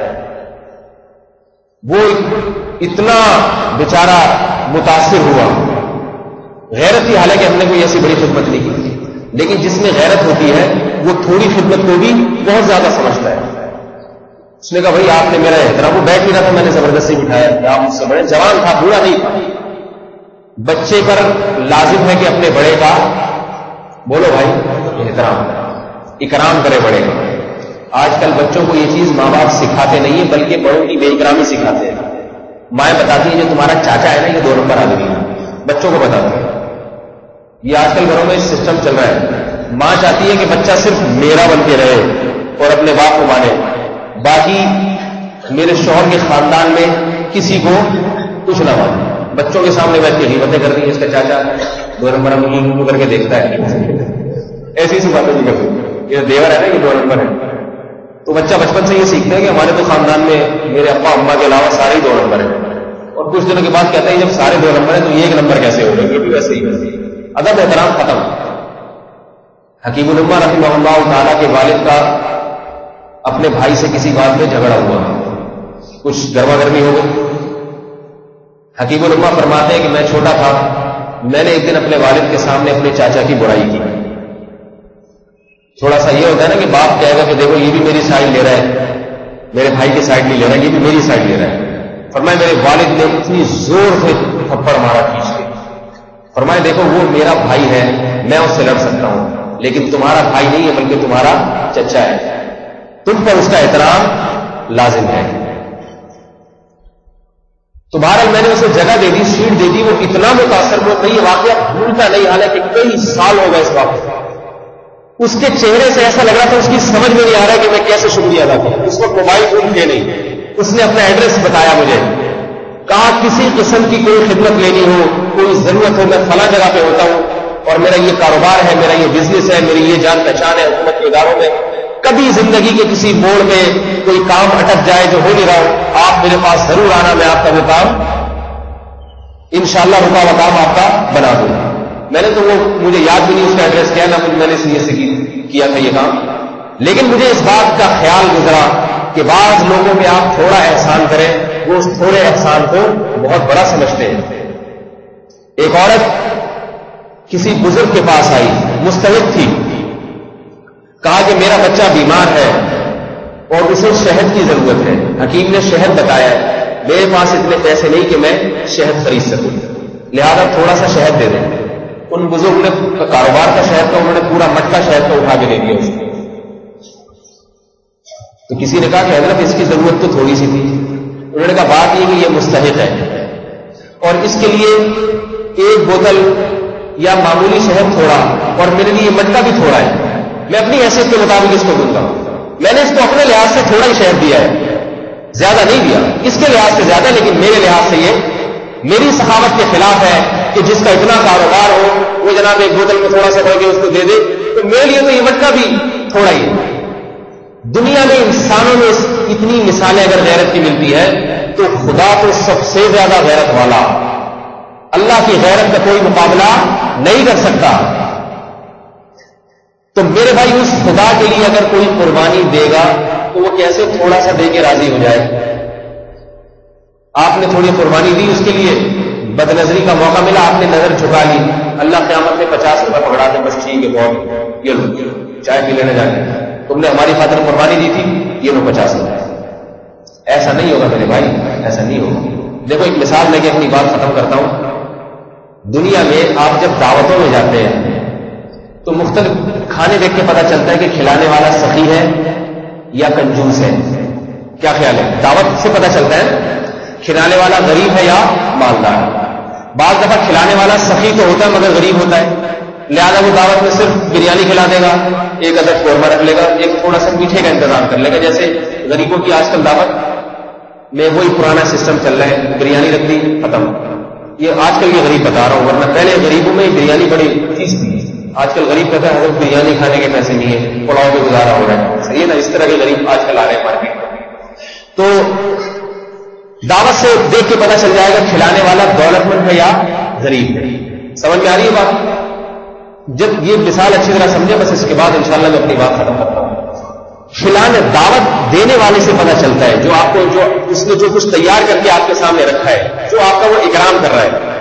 وہ اتنا بیچارہ متاثر ہوا. غیرت تھی، حالانکہ ہم نے کوئی ایسی بڑی خدمت نہیں کی، لیکن جس میں غیرت ہوتی ہے وہ تھوڑی خدمت کو بھی بہت زیادہ سمجھتا ہے. اس نے کہا بھائی آپ نے میرا احترام، وہ بیٹھ نہیں رہا تھا، میں نے زبردستی بٹھایا. آپ مجھ سے بڑے، جوان تھا، بوڑھا نہیں تھا. بچے پر لازم ہے کہ اپنے بڑے کا بولو بھائی احترام، اکرام کرے بڑے کا. آج کل بچوں کو یہ چیز ماں باپ سکھاتے نہیں ہیں، بلکہ بڑوں کی بے اکرامی سکھاتے ہیں. مائیں بتاتی ہیں جو تمہارا چاچا ہے نا یہ 2 نمبر آدمی ہے، بچوں کو بتاتے ہیں. یہ آج کل گھروں میں سسٹم چل رہا ہے. ماں چاہتی ہے کہ بچہ صرف میرا بن کے رہے اور اپنے باپ کو مانے، باقی میرے شوہر کے خاندان میں کسی کو کچھ نہ مانے. بچوں کے سامنے بیٹھ کے غیبتیں کر دی، اس کا چاچا 2 نمبر ہم کر کے دیکھتا ہے. ایسی سی باتیں نہیں کرتی، یہ دیور ہے نا، یہ 2 نمبر ہے. تو بچہ بچپن سے یہ سیکھتا ہے کہ ہمارے تو خاندان میں میرے ابا اما کے علاوہ سارے ہی 2 نمبر ہیں. اور کچھ دنوں کے بعد کہتا ہے جب سارے 2 نمبر ہیں تو یہ 1 نمبر کیسے ہو گئے؟ یہ بھی ویسے ہی. ادب احترام ختم. حکیم الامہ رحمہ اللہ تعالیٰ کے والد کا اپنے بھائی سے کسی بات میں جھگڑا ہوا، کچھ گرما گرمی ہو گئی. حکیم الامہ فرماتے ہیں کہ میں چھوٹا تھا، میں نے ایک دن اپنے والد کے سامنے اپنے چاچا کی برائی کی. تھوڑا سا یہ ہوتا ہے نا کہ باپ کہے گا کہ دیکھو یہ بھی میری سائڈ لے رہا ہے، میرے بھائی کی سائڈ نہیں لے رہا ہے، یہ بھی میری سائڈ لے رہا ہے. فرمایا میرے والد نے اتنی زور سے تھپڑ مارا کھینچ کے. فرمایا دیکھو وہ میرا بھائی ہے، میں اس سے لڑ سکتا ہوں، لیکن تمہارا بھائی نہیں ہے بلکہ تمہارا چچا ہے، تم پر اس کا احترام لازم ہے. تو بہرحال میں نے اسے جگہ دے دی، سیٹ دے دی. وہ اتنا متاثر ہوا، میں یہ واقعہ بھولتا نہیں، حالانکہ کئی سال ہو گئے اس واقعے. اس کے چہرے سے ایسا لگ رہا تھا اس کی سمجھ میں نہیں آ رہا کہ میں کیسے شکریہ ادا کروں. اس وقت موبائل فون تھے نہیں. اس نے اپنا ایڈریس بتایا مجھے، کہا کسی قسم کی کوئی خدمت لینی ہو، کوئی ضرورت ہو، میں فلاں جگہ پہ ہوتا ہوں اور میرا یہ کاروبار ہے، میرا یہ بزنس ہے، میری یہ جان پہچان ہے حکومت کے اداروں میں. کبھی زندگی کے کسی موڑ میں کوئی کام اٹک جائے جو ہو نہیں رہا ہو، آپ میرے پاس ضرور آنا، میں آپ کا وہ کام انشاءاللہ رکا ہوا کام آپ کا بنا دوں. میں نے تو وہ مجھے یاد بھی نہیں اس کا ایڈریس کیا، نہ میں نے اس نیت سے کیا تھا یہ کام. لیکن مجھے اس بات کا خیال گزرا کہ بعض لوگوں میں آپ تھوڑا احسان کریں، وہ اس تھوڑے احسان کو بہت بڑا سمجھتے ہیں. ایک عورت کسی بزرگ کے پاس آئی، مستحق تھی، کہا کہ میرا بچہ بیمار ہے اور اسے شہد کی ضرورت ہے. حکیم نے شہد بتایا، میرے پاس اتنے پیسے نہیں کہ میں شہد خرید سکوں، لہذا تھوڑا سا شہد دے دیں. ان بزرگ نے کاروبار کا شہد کا انہوں نے پورا مٹکا شہد کا اٹھا کے دے دیا اس کو. تو کسی نے کہا کہ حضرت اس کی ضرورت تو تھوڑی سی تھی. انہوں نے کہا بات یہ کہ یہ مستحق ہے اور اس کے لیے 1 بوتل یا معمولی شہد تھوڑا اور میرے لیے مٹکا بھی تھوڑا ہے، میں اپنی حیثیت کے مطابق اس کو دوں گا. میں نے اس کو اپنے لحاظ سے تھوڑا ہی شہد دیا ہے، زیادہ نہیں دیا، اس کے لحاظ سے زیادہ، لیکن میرے لحاظ سے یہ میری سخاوت کے خلاف ہے کہ جس کا اتنا کاروبار ہو وہ جناب 1 بوتل میں تھوڑا سا بھر کے اس کو دے دے. تو میرے لیے تو یہ مٹکا بھی تھوڑا ہی ہے. دنیا میں انسانوں میں اتنی مثالیں اگر غیرت کی ملتی ہے تو خدا تو سب سے زیادہ غیرت والا، اللہ کی غیرت کا کوئی مقابلہ نہیں کر سکتا. تو میرے بھائی اس خدا کے لیے اگر کوئی قربانی دے گا تو وہ کیسے تھوڑا سا دے کے راضی ہو جائے. آپ نے تھوڑی قربانی دی، اس کے لیے بد نظری کا موقع ملا، آپ نے نظر جھکا لی، اللہ قیامت میں 50 روپے پکڑا دے، بس ٹھیک ہے بہت، یہ لو چائے پی لینے جانے، تم نے ہماری خاطر قربانی دی تھی، یہ لو 50 روپے. ایسا نہیں ہوگا میرے بھائی، ایسا نہیں ہوگا. دیکھو ایک مثال لے کے اپنی بات ختم کرتا ہوں. دنیا میں آپ جب دعوتوں میں جاتے ہیں تو مختلف کھانے دیکھ کے پتہ چلتا ہے کہ کھلانے والا سخی ہے یا کنجوس ہے. کیا خیال ہے؟ دعوت سے پتہ چلتا ہے کھلانے والا غریب ہے یا مالدار. بعض دفعہ کھلانے والا سخی تو ہوتا ہے مگر غریب ہوتا ہے، لہذا وہ دعوت میں صرف بریانی کھلا دے گا، 1 عدد قورمہ رکھ لے گا، ایک تھوڑا سا میٹھے کا انتظام کر لے گا. جیسے غریبوں کی آج کل دعوت میں وہی پرانا سسٹم چل رہا ہے، بریانی رکھ دی ختم. یہ آج کل یہ غریب بتا رہا ہوں، ورنہ پہلے غریبوں میں بریانی بڑی چیز تھی. آج کل غریب کہتا ہے حضرت بریانی کھانے کے پیسے نہیں ہے، پلاؤ پہ گزارا ہو رہا ہے. صحیح ہے نا؟ اس طرح کے غریب آج کل آ رہے ہیں مارکیٹ میں. تو دعوت سے دیکھ کے پتہ چل جائے گا کھلانے والا دولت مند ہے یا غریب ہے. سمجھ میں آ رہی ہے بات؟ جب یہ مثال اچھی طرح سمجھے، بس اس کے بعد انشاءاللہ میں اپنی بات ختم کرتا ہوں. کھلانے دعوت دینے والے سے پتہ چلتا ہے، جو آپ کو جو اس نے جو کچھ تیار کر کے آپ کے سامنے رکھا ہے، جو آپ کا وہ اکرام کر رہا ہے.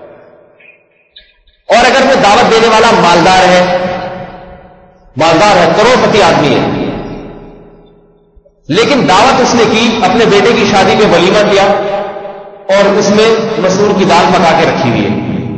اور اگر وہ دعوت دینے والا مالدار ہے، کروڑ پتی آدمی ہے، لیکن دعوت اس نے کی، اپنے بیٹے کی شادی میں ولیمہ کیا اور اس میں مسور کی دال پکا کے رکھی ہوئی ہے،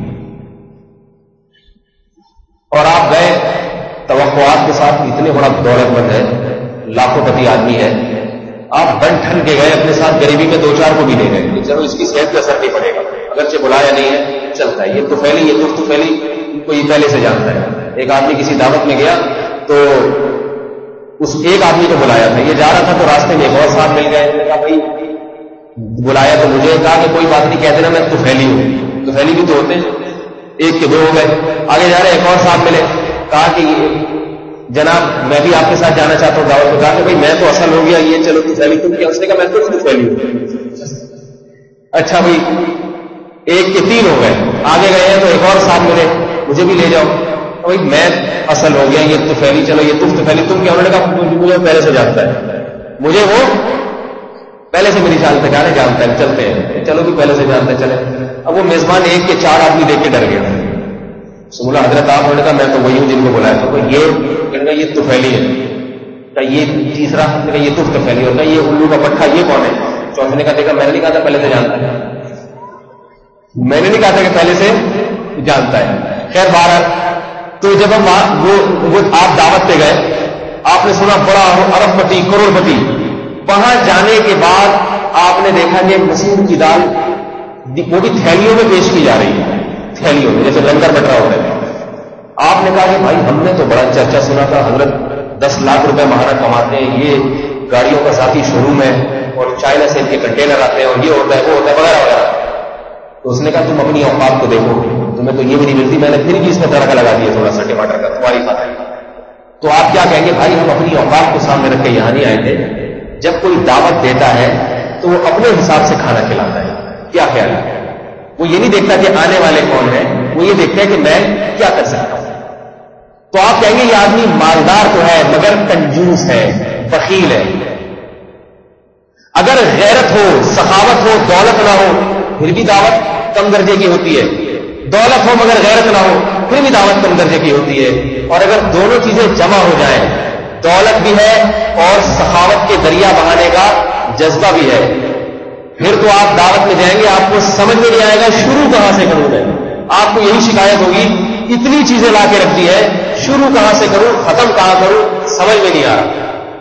اور آپ گئے توقعات کے ساتھ، اتنے بڑا دولت مند ہے، لاکھوں پتی آدمی ہے، آپ بن ٹھن کے گئے، اپنے ساتھ غریبی میں 2-4 کو بھی لے گئے، چلو اس کی صحت پہ اثر نہیں پڑے گا، اگرچہ بلایا نہیں ہے چلتا ہے، یہ تو پھیلی کو یہ پہلے سے جانتا ہے. ایک آدمی کسی دعوت میں گیا تو اس ایک آدمی کو بلایا تھا، یہ جا رہا تھا تو راستے میں ایک اور صاحب مل گئے، کہا بھائی بلایا تو مجھے، کہا کہ کوئی بات نہیں، کہتے نا میں تو پھیلی بھی تو ہوتے ہیں، ایک کے 2 ہو گئے، آگے جا رہے ایک اور صاحب ملے، کہا کہ جناب میں بھی آپ کے ساتھ جانا چاہتا ہوں دعوت میں. کہا کہ بھائی میں تو اصل ہو گیا، یہ چلو تو پھیلی تم کیا؟ اس نے کہا میں تو پھیلی ہوں. اچھا بھائی 1 کے 3 ہو گئے، آگے گئے ہیں تو ایک اور صاحب ملے، مجھے بھی لے جاؤ. بھائی میں اصل ہو گیا، یہ تو پھیلی، چلو یہ تو پھیلی تم کیا؟ انہوں نے کہا مجھے پہلے سے جانتا ہے، مجھے وہ پہلے سے میری جانتا ہے، جانتا ہے، چلتے ہیں، چلو بھی پہلے سے جانتا ہے، چلے. اب وہ میزبان 1 کے 4 آدمی دیکھ کے ڈر گیا. بولا حضرت آپ نے کہا میں تو وہی ہوں جن کو بلایا تھا. یہ تو پھیلی ہے. یہ تیسرا نے کہا یہ تو پھیلی ہوتا ہے، یہ الو کا پٹھا یہ کون ہے؟ چوتھے نے کہا دیکھا میں نے نہیں کہا تھا پہلے سے جانتا ہے، میں نے نہیں کہا تھا کہ پہلے سے جانتا ہے. خیر بہرحال تو جب ہم وہ آپ دعوت پہ گئے، آپ نے سنا بڑا ارب پتی کروڑ پتی، وہاں جانے کے بعد آپ نے دیکھا کہ مسور کی دال وہ بھی تھیلیوں میں پیش کی جا رہی ہے، تھیلیوں میں جیسے لنگر بٹرا ہوتا ہے. آپ نے کہا کہ بھائی ہم نے تو بڑا چرچا سنا تھا، حضرت 10 لاکھ روپے ماہانہ کماتے ہیں، یہ گاڑیوں کا ذاتی شو روم ہے اور چائنا سے ان کے کنٹینر آتے ہیں اور یہ ہوتا ہے وہ ہوتا ہے وغیرہ وغیرہ. تو اس نے کہا تم اپنی اوقات کو دیکھو، تمہیں تو یہ بھی نہیں ملتی، میں نے پھر بھی اس میں تڑکا لگا دیا تھوڑا سا ٹماٹر کا تمہاری خاطر. تو آپ کیا کہیں گے؟ بھائی ہم اپنی اوقات کو سامنے رکھ کے یہاں نہیں آئے تھے. جب کوئی دعوت دیتا ہے تو وہ اپنے حساب سے کھانا کھلاتا ہے. کیا خیال ہے؟ وہ یہ نہیں دیکھتا کہ آنے والے کون ہیں، وہ یہ دیکھتا ہے کہ میں کیا کر سکتا ہوں. تو آپ کہیں گے یہ آدمی مالدار تو ہے مگر کنجوس ہے، بخیل ہے. اگر غیرت ہو، سخاوت ہو، دولت نہ ہو پھر بھی دعوت کم درجے کی ہوتی ہے. دولت ہو مگر غیرت نہ ہو پھر بھی دعوت کم درجے کی ہوتی ہے. اور اگر دونوں چیزیں جمع ہو جائیں، دولت بھی ہے اور سخاوت کے دریا بہانے کا جذبہ بھی ہے، پھر تو آپ دعوت میں جائیں گے آپ کو سمجھ میں نہیں آئے گا شروع کہاں سے کروں میں. آپ کو یہی شکایت ہوگی اتنی چیزیں لا کے رکھ دی ہے، شروع کہاں سے کروں، ختم کہاں کروں، سمجھ میں نہیں آ رہا.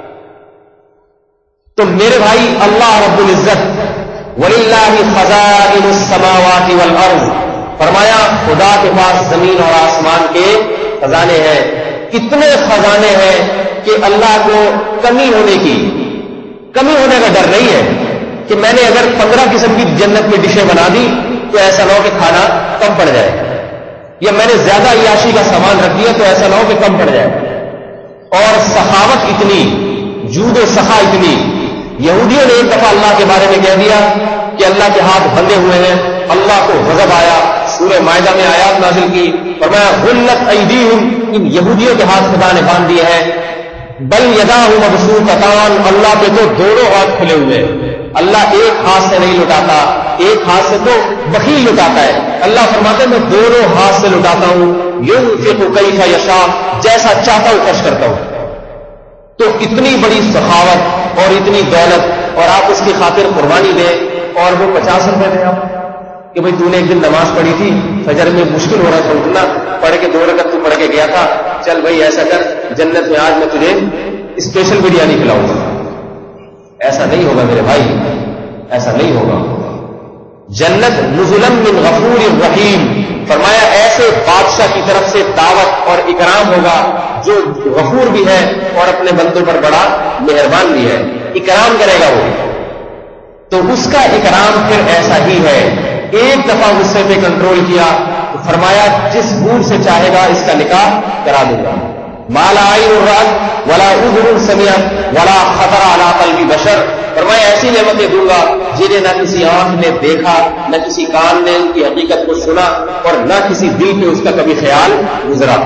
تو میرے بھائی اللہ رب العزت وَلِلَّهِ خَزَائِنُ السَّمَاوَاتِ وَالْأَرْضِ، فرمایا خدا کے پاس زمین اور آسمان کے خزانے ہیں. اتنے خزانے ہیں کہ اللہ کو کمی ہونے کا ڈر نہیں ہے کہ میں نے اگر 15 قسم کی جنت میں ڈشیں بنا دی تو ایسا نہ ہو کہ کھانا کم پڑ جائے، یا میں نے زیادہ عیاشی کا سامان رکھ دیا تو ایسا نہ ہو کہ کم پڑ جائے. اور سخاوت اتنی، جود و سخا اتنی. یہودیوں نے ایک دفعہ اللہ کے بارے میں کہہ دیا کہ اللہ کے ہاتھ بندھے ہوئے ہیں، اللہ کو غضب آیا، سورہ مائدہ میں آیات نازل کی، فرمایا غلت ایدیہم، ان یہودیوں کے ہاتھ خدا نے باندھ دیے ہیں. بل یداہ مبسوطتان، اللہ کے تو دونوں ہاتھ کھلے ہوئے. اللہ ایک ہاتھ سے نہیں لٹاتا، ایک ہاتھ سے تو بخیل لٹاتا ہے. اللہ فرماتے میں دونوں ہاتھ سے لٹاتا ہوں، ينفق کیف یشاء، جیسا چاہتا ہوں خرچ کرتا ہوں. تو اتنی بڑی سخاوت اور اتنی دولت، اور آپ اس کی خاطر قربانی دیں اور وہ 50 روپے دیں آپ کہ بھئی تو نے ایک دن نماز پڑھی تھی، فجر میں مشکل ہو رہا تھا اٹھنا، پڑھ کے 2 رکعت تو پڑھ کے گیا تھا، چل بھئی ایسا کر جنت میں آج میں تجھے اسپیشل بریانی کھلاؤں گا. ایسا نہیں ہوگا میرے بھائی، ایسا نہیں ہوگا. جنت نزلا من غفور الرحیم، فرمایا ایسے بادشاہ کی طرف سے دعوت اور اکرام ہوگا جو غفور بھی ہے اور اپنے بندوں پر بڑا مہربان بھی ہے. اکرام کرے گا وہ، تو اس کا اکرام پھر ایسا ہی ہے. ایک دفعہ غصے پہ کنٹرول کیا تو فرمایا جس بور سے چاہے گا اس کا نکاح کرا دوں گا. مالا عین رأت ولا اذن سمعت ولا خطر علی قلب بشر، فرمایا ایسی نعمتیں دوں گا جنہیں نہ کسی آنکھ نے دیکھا، نہ کسی کان نے ان کی حقیقت کو سنا، اور نہ کسی دل پہ اس کا کبھی خیال گزرا.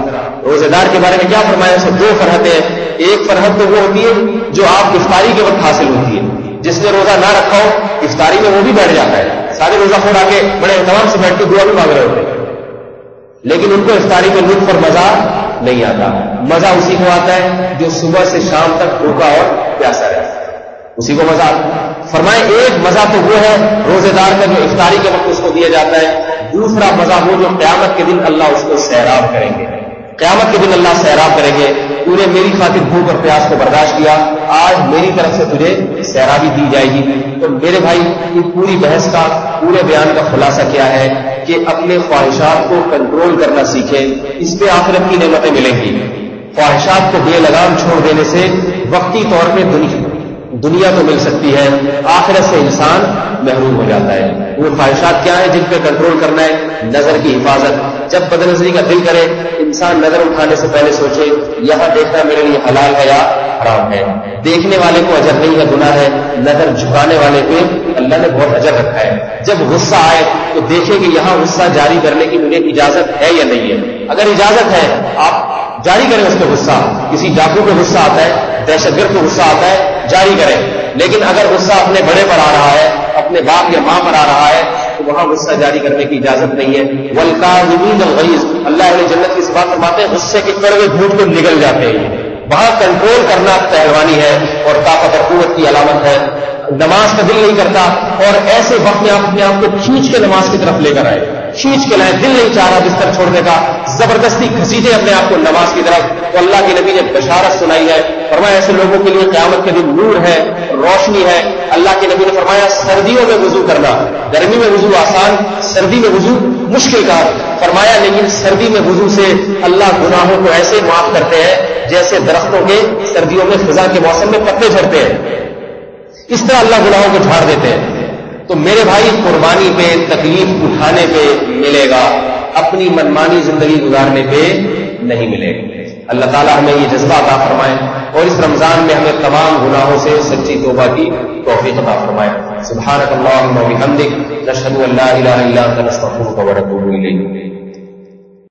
روزے دار کے بارے میں کیا فرمایا؟ اس دو فرحتیں ہیں. ایک فرحت تو وہ ہوتی ہے جو آپ افطاری کے وقت حاصل ہوتی ہے. جس نے روزہ نہ رکھا ہو افطاری میں وہ بھی بیٹھ جاتا ہے. سارے روزہ خور آ کے بڑے اہتمام سے بیٹھ کے دعا بھی مانگ رہے ہوتے ہیں, لیکن ان کو افطاری میں لطف اور مزہ نہیں آتا. مزہ اسی کو آتا ہے جو صبح سے شام تک بھوکا اور پیاسا رہتا ہے, اسی کو مزہ آتا ہے. فرمائے ایک مزہ تو وہ ہے روزے دار کا جو افطاری کے وقت اس کو دیا جاتا ہے. دوسرا مزہ وہ جو قیامت کے دن اللہ اس کو سیراب کریں گے. قیامت کے دن اللہ سیراب کریں گے, تو نے میری خاطر بھوک اور پیاس کو برداشت کیا, آج میری طرف سے تجھے سیرابی دی جائے گی. تو میرے بھائی ان پوری بحث کا, پورے بیان کا خلاصہ کیا ہے کہ اپنے خواہشات کو کنٹرول کرنا سیکھیں, اس پہ آخرت کی نعمتیں ملیں گی. خواہشات کو بے لگام چھوڑ دینے سے وقتی طور پہ دنیا تو مل سکتی ہے, آخرت سے انسان محروم ہو جاتا ہے. وہ خواہشات کیا ہیں جن پہ کنٹرول کرنا ہے؟ نظر کی حفاظت. جب بد نظری کا دل کرے انسان نظر اٹھانے سے پہلے سوچے یہاں دیکھنا میرے لیے حلال ہے یا حرام ہے. دیکھنے والے کو اجر نہیں ہے, گناہ ہے. نظر جھکانے والے پہ اللہ نے بہت اجر رکھا ہے. جب غصہ آئے تو دیکھیں کہ یہاں غصہ جاری کرنے کی مجھے اجازت ہے یا نہیں ہے. اگر اجازت ہے آپ جاری کریں اس پہ غصہ. کسی ڈاکو پہ غصہ آتا ہے, دہشت گرد پہ غصہ آتا ہے, جاری کریں. لیکن اگر غصہ اپنے بڑے پر آ رہا ہے, اپنے باپ یا ماں پر آ رہا ہے, تو وہاں غصہ جاری کرنے کی اجازت نہیں ہے. والکاظمین الغیظ, اللہ علیہ جنت کی اس بات فرماتے ہیں غصے کے کڑوے گھونٹ کو نگل جاتے ہیں. وہاں کنٹرول کرنا پہلوانی ہے اور طاقت اور قوت کی علامت ہے. نماز کا دل نہیں کرتا اور ایسے وقت میں آپ اپنے آپ کو کھینچ کے نماز کی طرف لے کر آئے, کھینچ کے لائے, دل نہیں چاہ رہا بستر چھوڑنے کا, زبردستی گھسیٹے اپنے آپ کو نماز کی طرف. تو اللہ کے نبی نے بشارت سنائی ہے, فرمایا ایسے لوگوں کے لیے قیامت کے دن نور ہے, روشنی ہے. اللہ کے نبی نے فرمایا سردیوں میں وضو کرنا, گرمی میں وضو آسان, سردی میں وضو مشکل کا. فرمایا لیکن سردی میں وضو سے اللہ گناہوں کو ایسے معاف کرتے ہیں جیسے درختوں کے سردیوں میں خزاں کے موسم میں پتے جھڑتے ہیں, اس طرح اللہ گناہوں کو جھاڑ دیتے ہیں. تو میرے بھائی قربانی پہ, تکلیف اٹھانے پہ ملے گا, اپنی منمانی زندگی گزارنے پہ نہیں ملے گا. اللہ تعالیٰ ہمیں یہ جذبہ عطا فرمائے اور اس رمضان میں ہمیں تمام گناہوں سے سچی توبہ کی توفیق عطا فرمائے. سبحانک اللہم و بحمدک, نشہد ان لا الہ الا انت, نستغفرک و نتوب الیک.